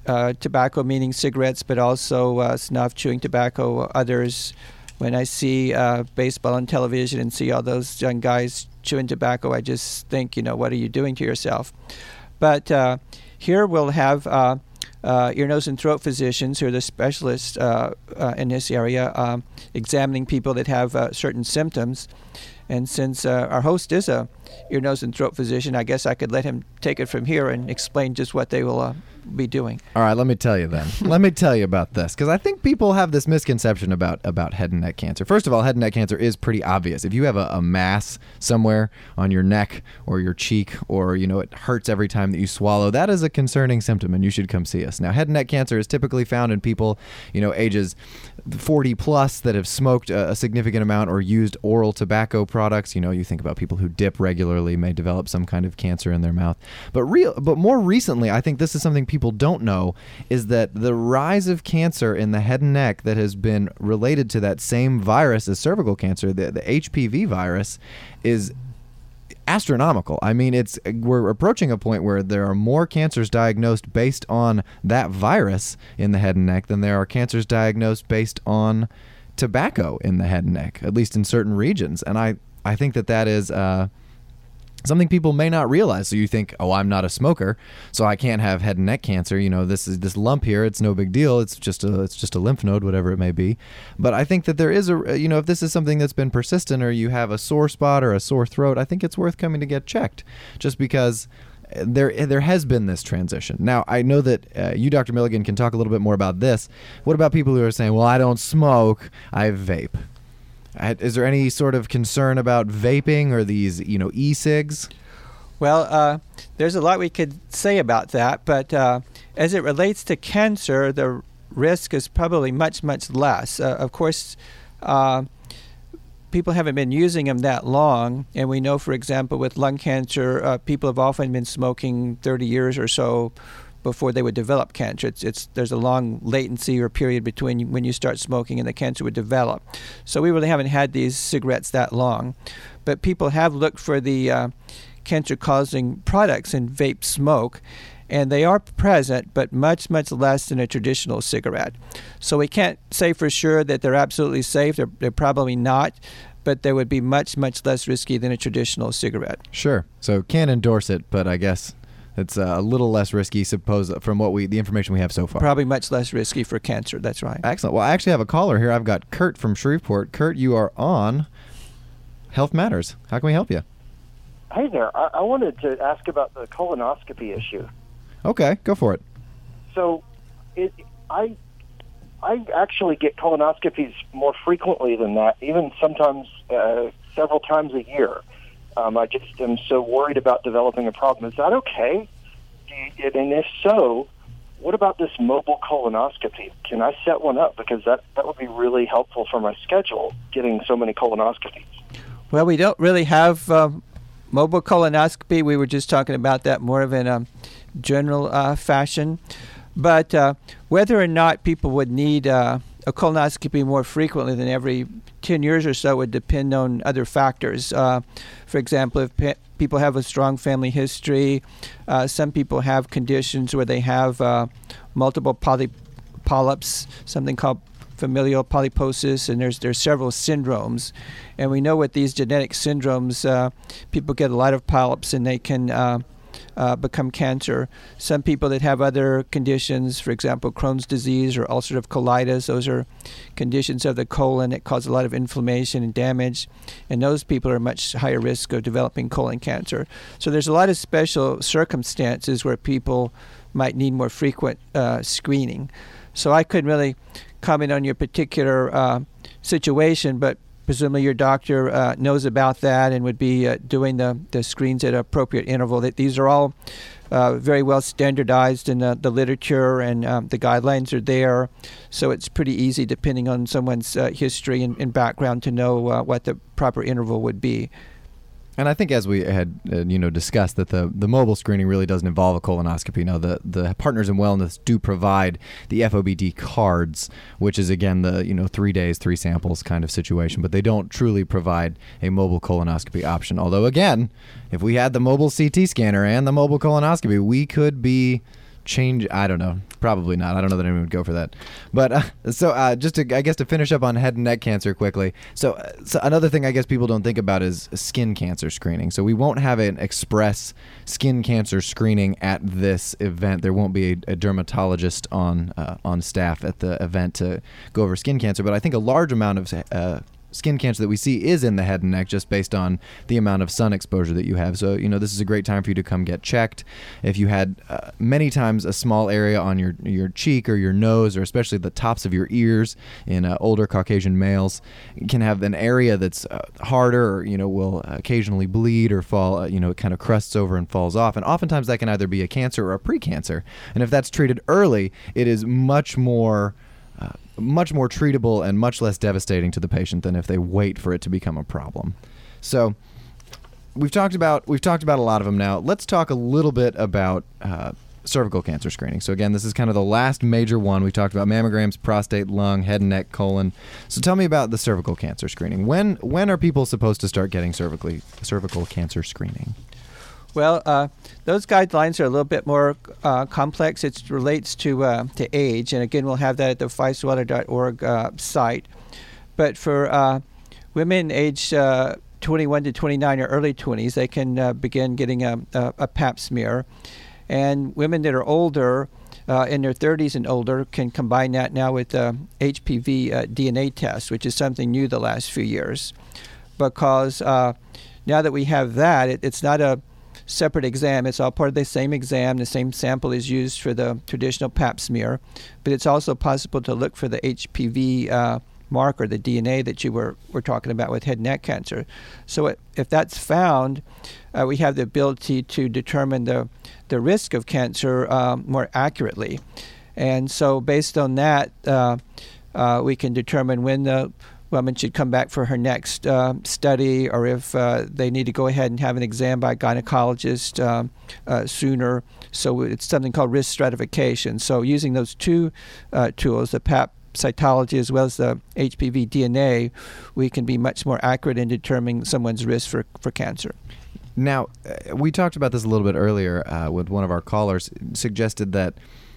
uh, tobacco, meaning cigarettes, but also uh, snuff, chewing tobacco, others. When I see uh, baseball on television and see all those young guys chewing tobacco, I just think, you know, what are you doing to yourself? But uh, here we'll have uh, uh, ear, nose, and throat physicians who are the specialists uh, uh, in this area, um, examining people that have uh, certain symptoms. And since uh, our host is a ear, nose, and throat physician, I guess I could let him take it from here and explain just what they will uh, be doing. All right, let me tell you then. Let me tell you about this, because I think people have this misconception about, about head and neck cancer. First of all, head and neck cancer is pretty obvious. If you have a, a mass somewhere on your neck or your cheek, or, you know, it hurts every time that you swallow, that is a concerning symptom, and you should come see us. Now, head and neck cancer is typically found in people, you know, ages forty plus that have smoked a, a significant amount or used oral tobacco products. You know, you think about people who dip regularly may develop some kind of cancer in their mouth. But real, but more recently, I think this is something people don't know, is that the rise of cancer in the head and neck that has been related to that same virus as cervical cancer, the, the H P V virus, is astronomical. I mean, it's we're approaching a point where there are more cancers diagnosed based on that virus in the head and neck than there are cancers diagnosed based on tobacco in the head and neck, at least in certain regions. And I, I think that that is uh, something people may not realize. So you think, oh, I'm not a smoker, so I can't have head and neck cancer. You know, this is this lump here. It's no big deal. It's just a it's just a lymph node, whatever it may be. But I think that there is a you know, if this is something that's been persistent, or you have a sore spot or a sore throat, I think it's worth coming to get checked, just because there there has been this transition. Now, I know that uh, you, Doctor Milligan, can talk a little bit more about this. What about people who are saying, well, I don't smoke, I vape? Is there any sort of concern about vaping or these, you know, e-cigs? Well, uh, there's a lot we could say about that, but uh, as it relates to cancer, the risk is probably much, much less. Uh, of course, uh, people haven't been using them that long, and we know, for example, with lung cancer, uh, people have often been smoking thirty years or so before they would develop cancer. It's, it's there's a long latency or period between when you start smoking and the cancer would develop. So we really haven't had these cigarettes that long. But people have looked for the uh, cancer-causing products in vape smoke, and they are present, but much, much less than a traditional cigarette. So we can't say for sure that they're absolutely safe. They're, they're probably not, but they would be much, much less risky than a traditional cigarette. Sure. So can't endorse it, but I guess it's a little less risky, suppose, from what we the information we have so far. Probably much less risky for cancer. That's right. Excellent. Well, I actually have a caller here. I've got Kurt from Shreveport. Kurt, you are on Health Matters. How can we help you? Hey there. I, I wanted to ask about the colonoscopy issue. Okay, go for it. So, it, I I actually get colonoscopies more frequently than that, even sometimes uh, several times a year. Um, I just am so worried about developing a problem. Is that okay? Do you, and if so, what about this mobile colonoscopy? Can I set one up? Because that, that would be really helpful for my schedule, getting so many colonoscopies. Well, we don't really have um, mobile colonoscopy. We were just talking about that more of in a general uh, fashion. But uh, whether or not people would need uh, a colonoscopy more frequently than every ten years or so would depend on other factors. Uh, for example, if pe- people have a strong family history, uh, some people have conditions where they have uh, multiple poly- polyps, something called familial polyposis, and there's there's several syndromes. And we know with these genetic syndromes, uh, people get a lot of polyps and they can uh, Uh, become cancer. Some people that have other conditions, for example, Crohn's disease or ulcerative colitis, those are conditions of the colon that cause a lot of inflammation and damage, and those people are much higher risk of developing colon cancer. So there's a lot of special circumstances where people might need more frequent uh, screening. So I couldn't really comment on your particular uh, situation, but presumably your doctor uh, knows about that and would be uh, doing the, the screens at an appropriate interval. That these are all uh, very well standardized in the, the literature, and um, the guidelines are there. So it's pretty easy, depending on someone's uh, history and, and background, to know uh, what the proper interval would be. And I think, as we had, uh, you know, discussed, that the, the mobile screening really doesn't involve a colonoscopy. Now, the, the Partners in Wellness do provide the F O B D cards, which is, again, the, you know, three days, three samples kind of situation. But they don't truly provide a mobile colonoscopy option. Although, again, if we had the mobile C T scanner and the mobile colonoscopy, we could be change. I don't know. Probably not. I don't know that anyone would go for that. But uh, so uh, just to, I guess, to finish up on head and neck cancer quickly. So, uh, so another thing I guess people don't think about is skin cancer screening. So we won't have an express skin cancer screening at this event. There won't be a, a dermatologist on uh, on staff at the event to go over skin cancer. But I think a large amount of uh, skin cancer that we see is in the head and neck, just based on the amount of sun exposure that you have. So, you know, this is a great time for you to come get checked. If you had uh, many times a small area on your your cheek or your nose, or especially the tops of your ears in uh, older Caucasian males, can have an area that's uh, harder, or, you know, will occasionally bleed or fall, uh, you know, it kind of crusts over and falls off. And oftentimes that can either be a cancer or a precancer. And if that's treated early, it is much more Uh, much more treatable and much less devastating to the patient than if they wait for it to become a problem. So we've talked about we've talked about a lot of them now. Let's talk a little bit about uh, cervical cancer screening. So again, this is kind of the last major one. We talked about mammograms, prostate, lung, head and neck, colon. So tell me about the cervical cancer screening. When when are people supposed to start getting cervically cervical cancer screening? Well, uh, those guidelines are a little bit more uh, complex. It relates to uh, to age, and again, we'll have that at the feisweller dot org uh, site. But for uh, women aged uh, twenty-one to twenty-nine or early twenties, they can uh, begin getting a, a, a pap smear. And women that are older, uh, in their thirties and older, can combine that now with the H P V uh, D N A test, which is something new the last few years. Because uh, now that we have that, it, it's not a separate exam. It's all part of the same exam. The same sample is used for the traditional pap smear, but it's also possible to look for the H P V uh, marker, the D N A that you were, were talking about with head and neck cancer. So it, if that's found, uh, we have the ability to determine the, the risk of cancer um, more accurately. And so based on that, uh, uh, we can determine when the woman should come back for her next uh, study, or if uh, they need to go ahead and have an exam by a gynecologist um, uh, sooner. So it's something called risk stratification. So using those two uh, tools, the pap cytology as well as the H P V D N A, we can be much more accurate in determining someone's risk for, for cancer. Now, uh, we talked about this a little bit earlier uh, with one of our callers, suggested that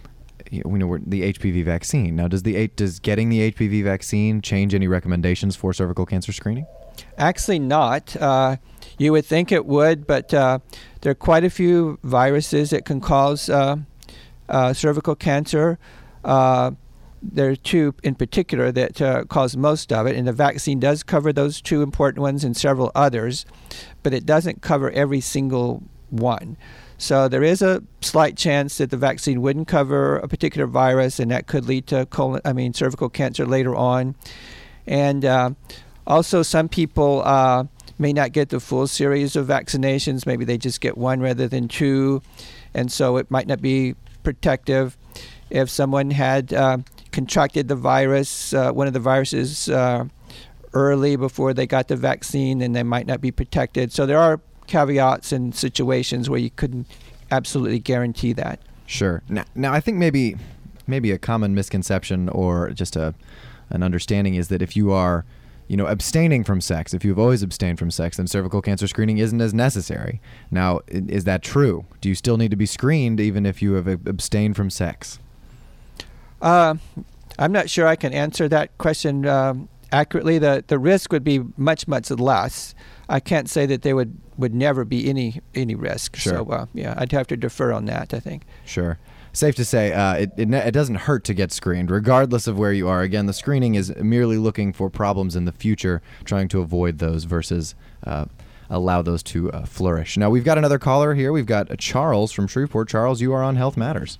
we know the H P V vaccine. Now, does the does getting the H P V vaccine change any recommendations for cervical cancer screening? Actually not. Uh, you would think it would, but uh, there are quite a few viruses that can cause uh, uh, cervical cancer. Uh, there are two in particular that uh, cause most of it, and the vaccine does cover those two important ones and several others, but it doesn't cover every single one. So there is a slight chance that the vaccine wouldn't cover a particular virus, and that could lead to colon, I mean, cervical cancer later on. And uh, also, some people uh, may not get the full series of vaccinations. Maybe they just get one rather than two, and so it might not be protective. If someone had uh, contracted the virus, uh, one of the viruses, uh, early before they got the vaccine, then they might not be protected. So there are caveats and situations where you couldn't absolutely guarantee that. Sure. Now, now I think maybe maybe a common misconception or just a an understanding is that if you are, you know, abstaining from sex, if you've always abstained from sex, then cervical cancer screening isn't as necessary. Now, is that true? Do you still need to be screened even if you have abstained from sex? Uh, I'm not sure I can answer that question um, accurately. The the risk would be much, much less. I can't say that there would, would never be any any risk. Sure. So, uh, yeah, I'd have to defer on that, I think. Sure. Safe to say, uh, it, it it doesn't hurt to get screened, regardless of where you are. Again, the screening is merely looking for problems in the future, trying to avoid those versus uh, allow those to uh, flourish. Now, we've got another caller here. We've got uh, Charles from Shreveport. Charles, you are on Health Matters.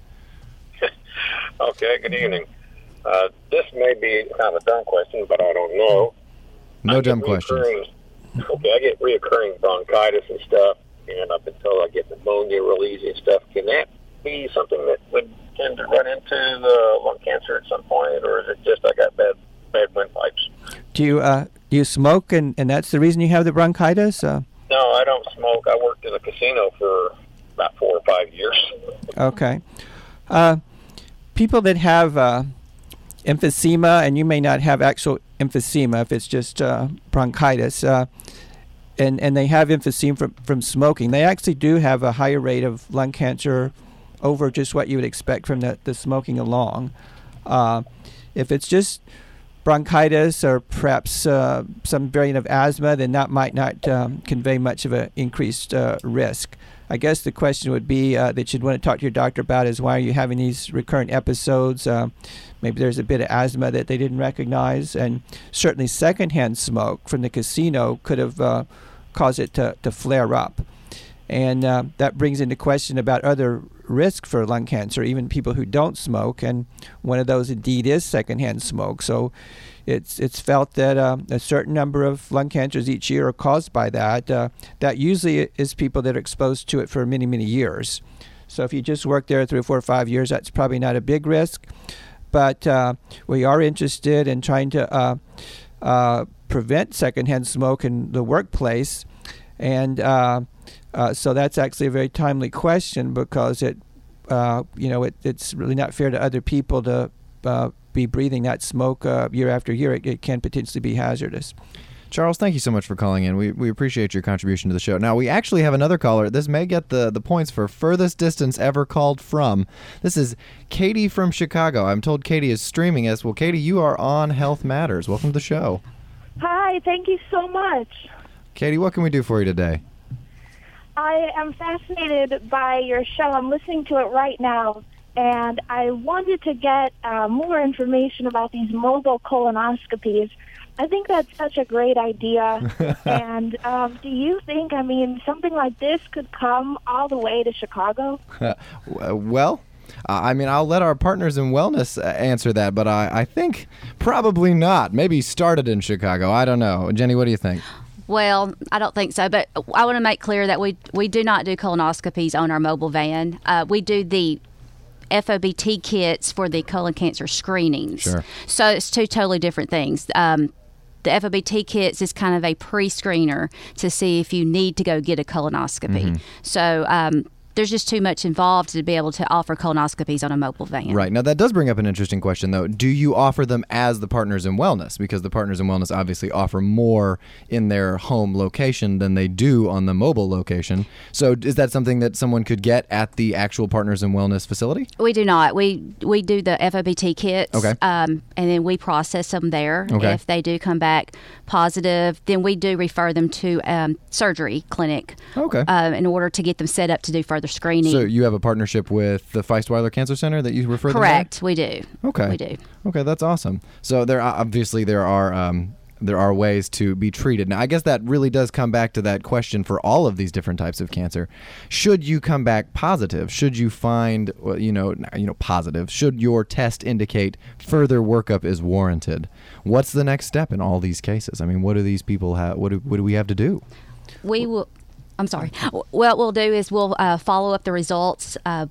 Okay, good evening. Uh, this may be kind of a dumb question, but I don't know. No dumb questions. Okay, I get reoccurring bronchitis and stuff, and I've been told I get pneumonia real easy and stuff. Can that be something that would tend to run into the lung cancer at some point, or is it just I got bad bad windpipes? Do you uh, do you smoke, and, and that's the reason you have the bronchitis? Uh, no, I don't smoke. I worked in a casino for about four or five years. Okay. Uh, people that have uh, emphysema, and you may not have actual emphysema if it's just uh, bronchitis, uh, and, and they have emphysema from, from smoking, they actually do have a higher rate of lung cancer over just what you would expect from the, the smoking alone. Uh, if it's just bronchitis or perhaps uh, some variant of asthma, then that might not um, convey much of an increased uh, risk. I guess the question would be uh, that you'd want to talk to your doctor about is why are you having these recurrent episodes? Uh, maybe there's a bit of asthma that they didn't recognize, and certainly secondhand smoke from the casino could have uh, caused it to, to flare up. And uh, that brings into question about other risk for lung cancer, even people who don't smoke, and one of those indeed is secondhand smoke. So it's it's felt that uh, a certain number of lung cancers each year are caused by that. Uh, that usually is people that are exposed to it for many, many years. So if you just work there three or four or five years, that's probably not a big risk. But uh, we are interested in trying to uh, uh, prevent secondhand smoke in the workplace. And uh, uh, so that's actually a very timely question because it, uh, you know, it, it's really not fair to other people to uh, be breathing that smoke uh, year after year. It, it can potentially be hazardous. Charles, thank you so much for calling in. We we appreciate your contribution to the show. Now, we actually have another caller. This may get the, the points for furthest distance ever called from. This is Katie from Chicago. I'm told Katie is streaming us. Well, Katie, you are on Health Matters. Welcome to the show. Hi, thank you so much. Katie, what can we do for you today? I am fascinated by your show. I'm listening to it right now, and I wanted to get uh, more information about these mobile colonoscopies. I think that's such a great idea. And um, do you think, I mean, something like this could come all the way to Chicago? Well, I mean, I'll let our partners in wellness answer that, but I, I think probably not. Maybe started in Chicago. I don't know. Jenny, what do you think? Well, I don't think so, but I want to make clear that we we do not do colonoscopies on our mobile van. Uh, we do the F O B T kits for the colon cancer screenings. Sure. So it's two totally different things. Um, the F O B T kits is kind of a pre-screener to see if you need to go get a colonoscopy. Mm-hmm. So um, there's just too much involved to be able to offer colonoscopies on a mobile van. Right. Now, that does bring up an interesting question, though. Do you offer them as the Partners in Wellness? Because the Partners in Wellness obviously offer more in their home location than they do on the mobile location. So is that something that someone could get at the actual Partners in Wellness facility? We do not. We we do the F O B T kits, Okay. um, and then we process them there. Okay. If they do come back positive, then we do refer them to um, surgery clinic Okay. uh, in order to get them set up to do further screening. So you have a partnership with the Feist-Weiler Cancer Center that you refer them there? Correct, we do. Okay. We do. Okay, that's awesome. So there are, obviously there are um, there are ways to be treated. Now, I guess that really does come back to that question for all of these different types of cancer. Should you come back positive? Should you find, well, you know, you know, positive? Should your test indicate further workup is warranted? What's the next step in all these cases? I mean, what do these people have? What do, what do we have to do? We will. I'm sorry. What we'll do is we'll uh, follow up the results uh,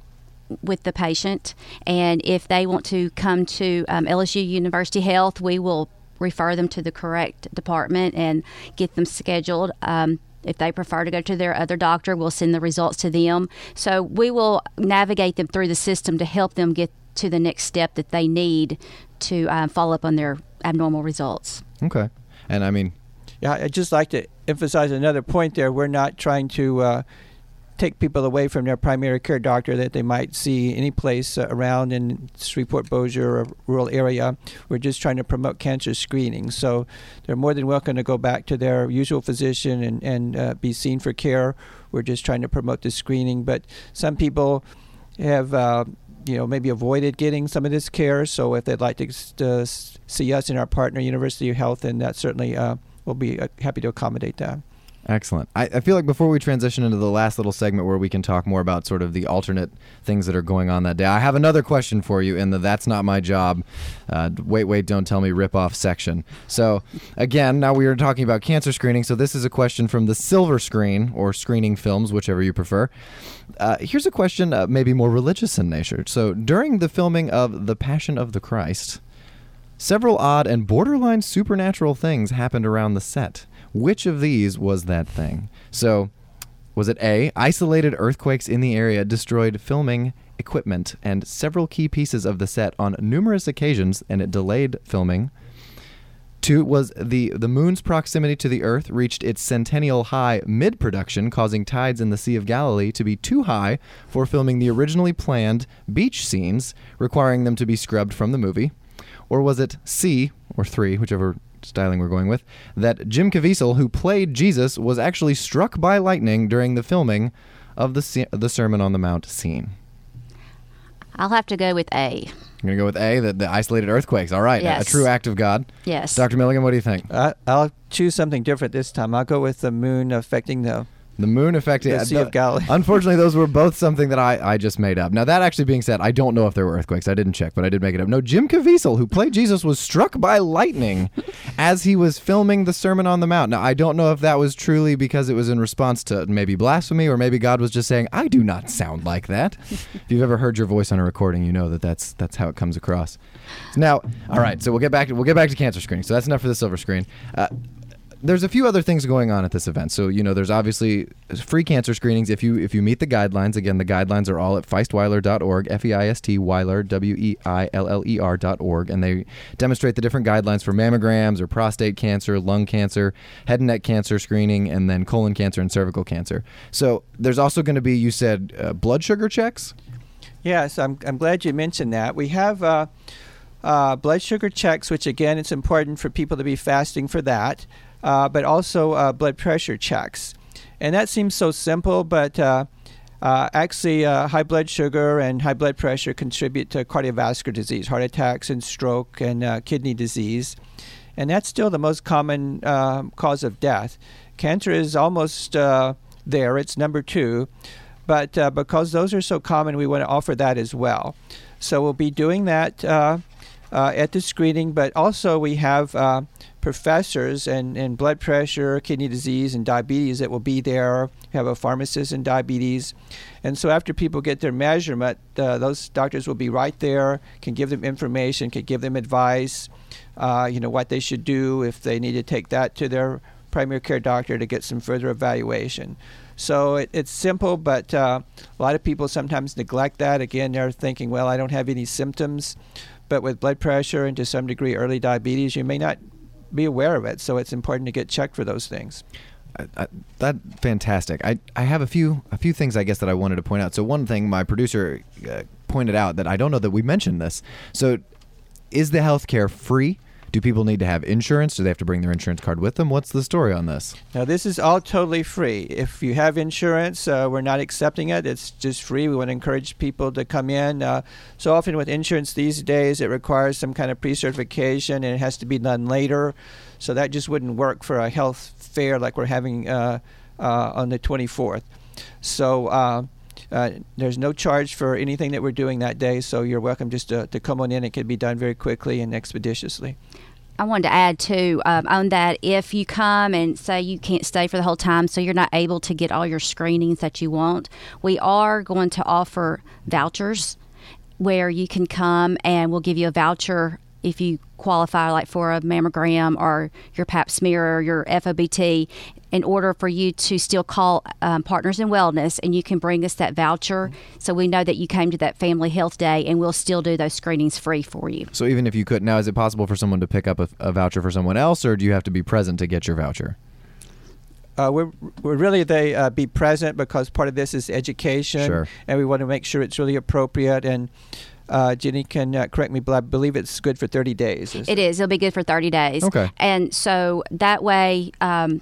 with the patient, and if they want to come to um, L S U University Health, we will refer them to the correct department and get them scheduled. Um, if they prefer to go to their other doctor, we'll send the results to them. So we will navigate them through the system to help them get to the next step that they need to um, follow up on their abnormal results. Okay. And I mean, Yeah, I'd just like to emphasize another point there. We're not trying to uh, take people away from their primary care doctor that they might see any place uh, around in Shreveport, Bossier, or rural area. We're just trying to promote cancer screening. So they're more than welcome to go back to their usual physician and, and uh, be seen for care. We're just trying to promote the screening. But some people have, uh, you know, maybe avoided getting some of this care. So if they'd like to uh, see us in our partner, University of Health, then that certainly uh, we'll be uh, happy to accommodate that. excellent. I, I feel like before we transition into the last little segment where we can talk more about sort of the alternate things that are going on that day, I have another question for you in the That's Not My Job, uh, wait, wait, don't tell me rip-off section. So, again, now we are talking about cancer screening, so this is a question from the Silver Screen, or Screening Films, whichever you prefer. Uh, here's a question uh, maybe more religious in nature. So, during the filming of The Passion of the Christ, several odd and borderline supernatural things happened around the set. Which of these was that thing? So, was it A, isolated earthquakes in the area destroyed filming equipment and several key pieces of the set on numerous occasions, and it delayed filming? Two was the, the moon's proximity to the Earth reached its centennial high mid-production, causing tides in the Sea of Galilee to be too high for filming the originally planned beach scenes, requiring them to be scrubbed from the movie. Or was it C, or three, whichever styling we're going with, that Jim Caviezel, who played Jesus, was actually struck by lightning during the filming of the se- the Sermon on the Mount scene? I'll have to go with A. I'm going to go with A, the, the isolated earthquakes. All right, Yes. a true act of God. Yes. Doctor Milligan, what do you think? Uh, I'll choose something different this time. I'll go with the moon affecting the The moon affected The Sea of Galilee. Unfortunately, those were both something that I, I just made up. Now, that actually being said, I don't know if there were earthquakes. I didn't check, but I did make it up. No, Jim Caviezel, who played Jesus, was struck by lightning as he was filming the Sermon on the Mount. Now, I don't know if that was truly because it was in response to maybe blasphemy, or maybe God was just saying, I do not sound like that. If you've ever heard your voice on a recording, you know that that's that's how it comes across. Now, all right, so we'll get back to, we'll get back to cancer screening. So that's enough for the silver screen. Uh, There's a few other things going on at this event. So, you know, there's obviously free cancer screenings if you if you meet the guidelines. Again, the guidelines are all at feistweiler dot org, F E I S T Weiler, W E I L L E R dot org, and they demonstrate the different guidelines for mammograms or prostate cancer, lung cancer, head and neck cancer screening, and then colon cancer and cervical cancer. So there's also going to be, you said, uh, blood sugar checks? Yes, I'm, I'm glad you mentioned that. We have uh, uh, blood sugar checks, which, again, it's important for people to be fasting for that. Uh, but also uh, blood pressure checks. And that seems so simple, but uh, uh, actually uh, high blood sugar and high blood pressure contribute to cardiovascular disease, heart attacks and stroke and uh, kidney disease. And that's still the most common uh, cause of death. Cancer is almost uh, there. It's number two. But uh, because those are so common, we want to offer that as well. So we'll be doing that uh, uh, at the screening, but also we have uh, professors in, in blood pressure, kidney disease, and diabetes that will be there. We have a pharmacist in diabetes. And so after people get their measurement, uh, those doctors will be right there, can give them information, can give them advice, uh, you know, what they should do if they need to take that to their primary care doctor to get some further evaluation. So it, it's simple, but uh, a lot of people sometimes neglect that. Again, they're thinking, well, I don't have any symptoms. But with blood pressure and to some degree early diabetes, you may not be aware of it. So it's important to get checked for those things. I, I, that fantastic. I, I have a few a few things I guess that I wanted to point out. So one thing my producer uh, pointed out that I don't know that we mentioned this. So is the healthcare free? Do people need to have insurance? Do they have to bring their insurance card with them? What's the story on this? Now, this is all totally free. If you have insurance, uh, we're not accepting it. It's just free. We want to encourage people to come in. Uh, so often with insurance these days, it requires some kind of pre-certification, and it has to be done later. So that just wouldn't work for a health fair like we're having uh, uh, on the twenty-fourth. So uh, uh, there's no charge for anything that we're doing that day. So you're welcome just to, to come on in. It can be done very quickly and expeditiously. I wanted to add, too, um, on that, if you come and say you can't stay for the whole time, so you're not able to get all your screenings that you want, we are going to offer vouchers where you can come and we'll give you a voucher if you qualify, like for a mammogram or your pap smear or your F O B T, in order for you to still call um, Partners in Wellness, and you can bring us that voucher so we know that you came to that family health day, and we'll still do those screenings free for you. So even if you could, now is it possible for someone to pick up a, a voucher for someone else, or do you have to be present to get your voucher? Uh, we're, we're really they uh, be present because part of this is education, Sure. and we want to make sure it's really appropriate. And uh, Jenny can uh, correct me, but I believe it's good for thirty days. It is. It'll be good for thirty days. Okay. And so that way, um,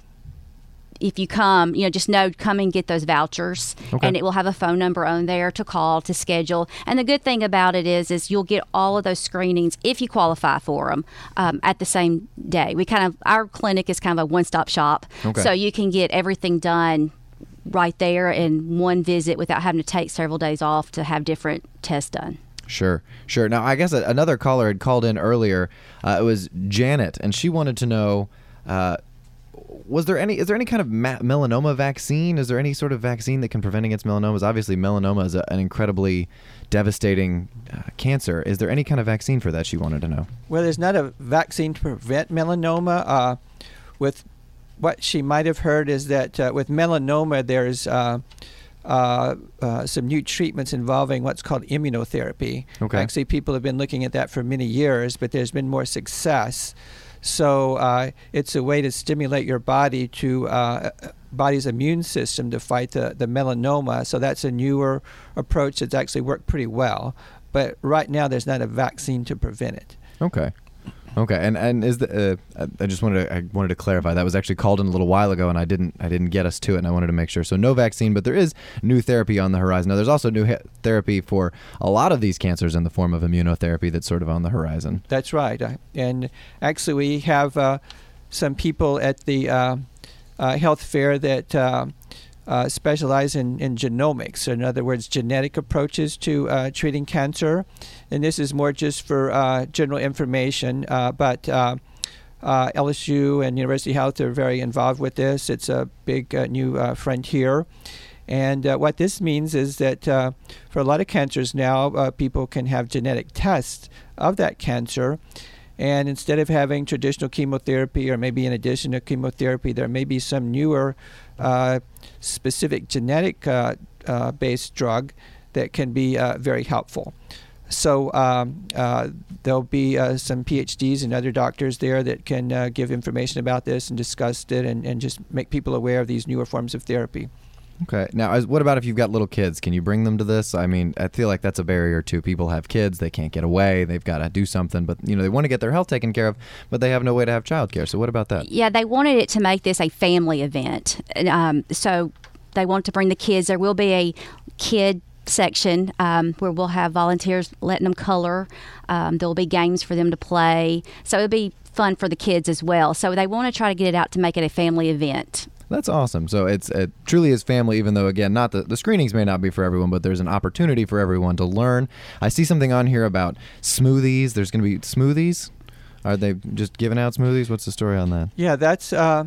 if you come, you know, just know, come and get those vouchers, Okay. and it will have a phone number on there to call, to schedule. And the good thing about it is, is you'll get all of those screenings, if you qualify for them, um, at the same day. We kind of, our clinic is kind of a one-stop shop. Okay. So you can get everything done right there in one visit without having to take several days off to have different tests done. Sure, sure. Now, I guess a- another caller had called in earlier. Uh, it was Janet, and she wanted to know, uh, was there any, is there any kind of ma- melanoma vaccine? Is there any sort of vaccine that can prevent against melanomas? Obviously, melanoma is a, an incredibly devastating uh, cancer. Is there any kind of vaccine for that, she wanted to know? Well, there's not a vaccine to prevent melanoma. Uh, with what she might have heard is that uh, with melanoma, there's uh, uh, uh, some new treatments involving what's called immunotherapy. Okay. Actually, people have been looking at that for many years, but there's been more success. So uh, it's a way to stimulate your body to uh, body's immune system to fight the, the melanoma. So that's a newer approach that's actually worked pretty well. But right now, there's not a vaccine to prevent it. Okay. Okay, and and is the uh, I just wanted to I wanted to clarify that was actually called in a little while ago, and I didn't I didn't get us to it, and I wanted to make sure. So no vaccine, but there is new therapy on the horizon. Now there's also new he- therapy for a lot of these cancers in the form of immunotherapy that's sort of on the horizon. That's right, uh, and actually we have uh, some people at the uh, uh, health fair that uh, uh, specialize in, in genomics, in other words, genetic approaches to uh, treating cancer. And this is more just for uh, general information, uh, but uh, uh, L S U and University Health are very involved with this. It's a big uh, new uh, frontier. And uh, what this means is that uh, for a lot of cancers now, uh, people can have genetic tests of that cancer. And instead of having traditional chemotherapy, or maybe in addition to chemotherapy, there may be some newer uh, specific genetic uh, uh, based drug that can be uh, very helpful. So um, uh, there'll be uh, some P H Ds and other doctors there that can uh, give information about this and discuss it and, and just make people aware of these newer forms of therapy. Okay. Now, as, what about if you've got little kids? Can you bring them to this? I mean, I feel like that's a barrier too. People have kids, they can't get away, they've got to do something, but you know they want to get their health taken care of, but they have no way to have childcare. So what about that? Yeah, they wanted it to make this a family event. Um, so they want to bring the kids. There will be a kid section um, where we'll have volunteers letting them color. Um, there'll be games for them to play. So it'll be fun for the kids as well. So they want to try to get it out to make it a family event. That's awesome. So it's it truly is family, even though, again, not the, the screenings may not be for everyone, but there's an opportunity for everyone to learn. I see something on here about smoothies. There's going to be smoothies. Are they just giving out smoothies? What's the story on that? Yeah, that's. Uh,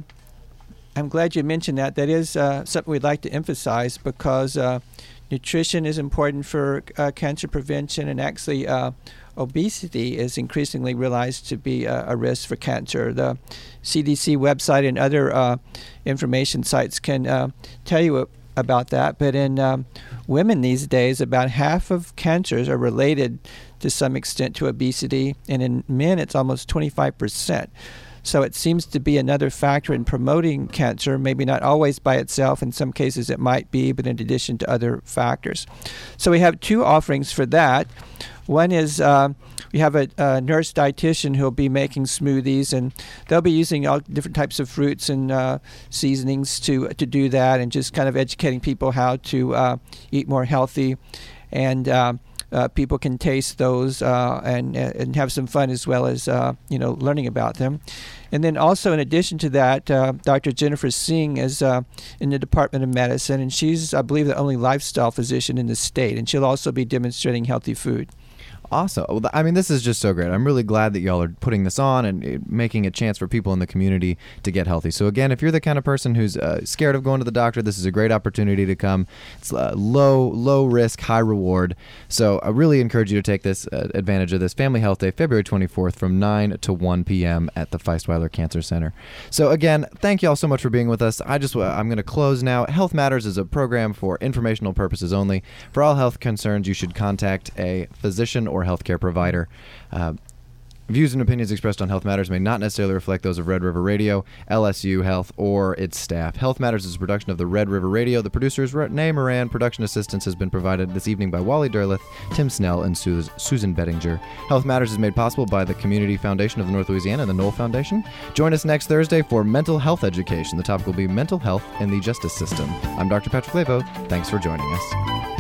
I'm glad you mentioned that. That is uh, something we'd like to emphasize because uh, nutrition is important for uh, cancer prevention, and actually uh, obesity is increasingly realized to be a, a risk for cancer. The C D C website and other uh, information sites can uh, tell you about that, but in um, women these days, about half of cancers are related to some extent to obesity, and in men it's almost twenty-five percent. So it seems to be another factor in promoting cancer, maybe not always by itself. In some cases it might be, but in addition to other factors. So we have two offerings for that. One is uh, we have a, a nurse dietitian who will be making smoothies, and they'll be using all different types of fruits and uh, seasonings to to do that, and just kind of educating people how to uh, eat more healthy. And uh, uh, people can taste those uh, and and have some fun as well as uh, you know learning about them. And then also, in addition to that, uh, Doctor Jennifer Singh is uh, in the Department of Medicine, and she's, I believe, the only lifestyle physician in the state, and she'll also be demonstrating healthy food. Awesome. Well, I mean, this is just so great. I'm really glad that y'all are putting this on and making a chance for people in the community to get healthy. So again, if you're the kind of person who's uh, scared of going to the doctor, this is a great opportunity to come. It's uh, low, low risk, high reward. So I really encourage you to take this uh, advantage of this Family Health Day, February twenty-fourth from nine to one p.m. at the Feistweiler Cancer Center. So again, thank y'all so much for being with us. I just, uh, I'm going to close now. Health Matters is a program for informational purposes only. For all health concerns, you should contact a physician or or healthcare provider. Uh, views and opinions expressed on Health Matters may not necessarily reflect those of Red River Radio, L S U Health, or its staff. Health Matters is a production of the Red River Radio. The producers, Renee Moran. Production assistance has been provided this evening by Wally Derleth, Tim Snell, and Sus- Susan Bettinger. Health Matters is made possible by the Community Foundation of North Louisiana and the Knoll Foundation. Join us next Thursday for Mental Health Education. The topic will be mental health in the justice system. I'm Doctor Patrick Lavo. Thanks for joining us.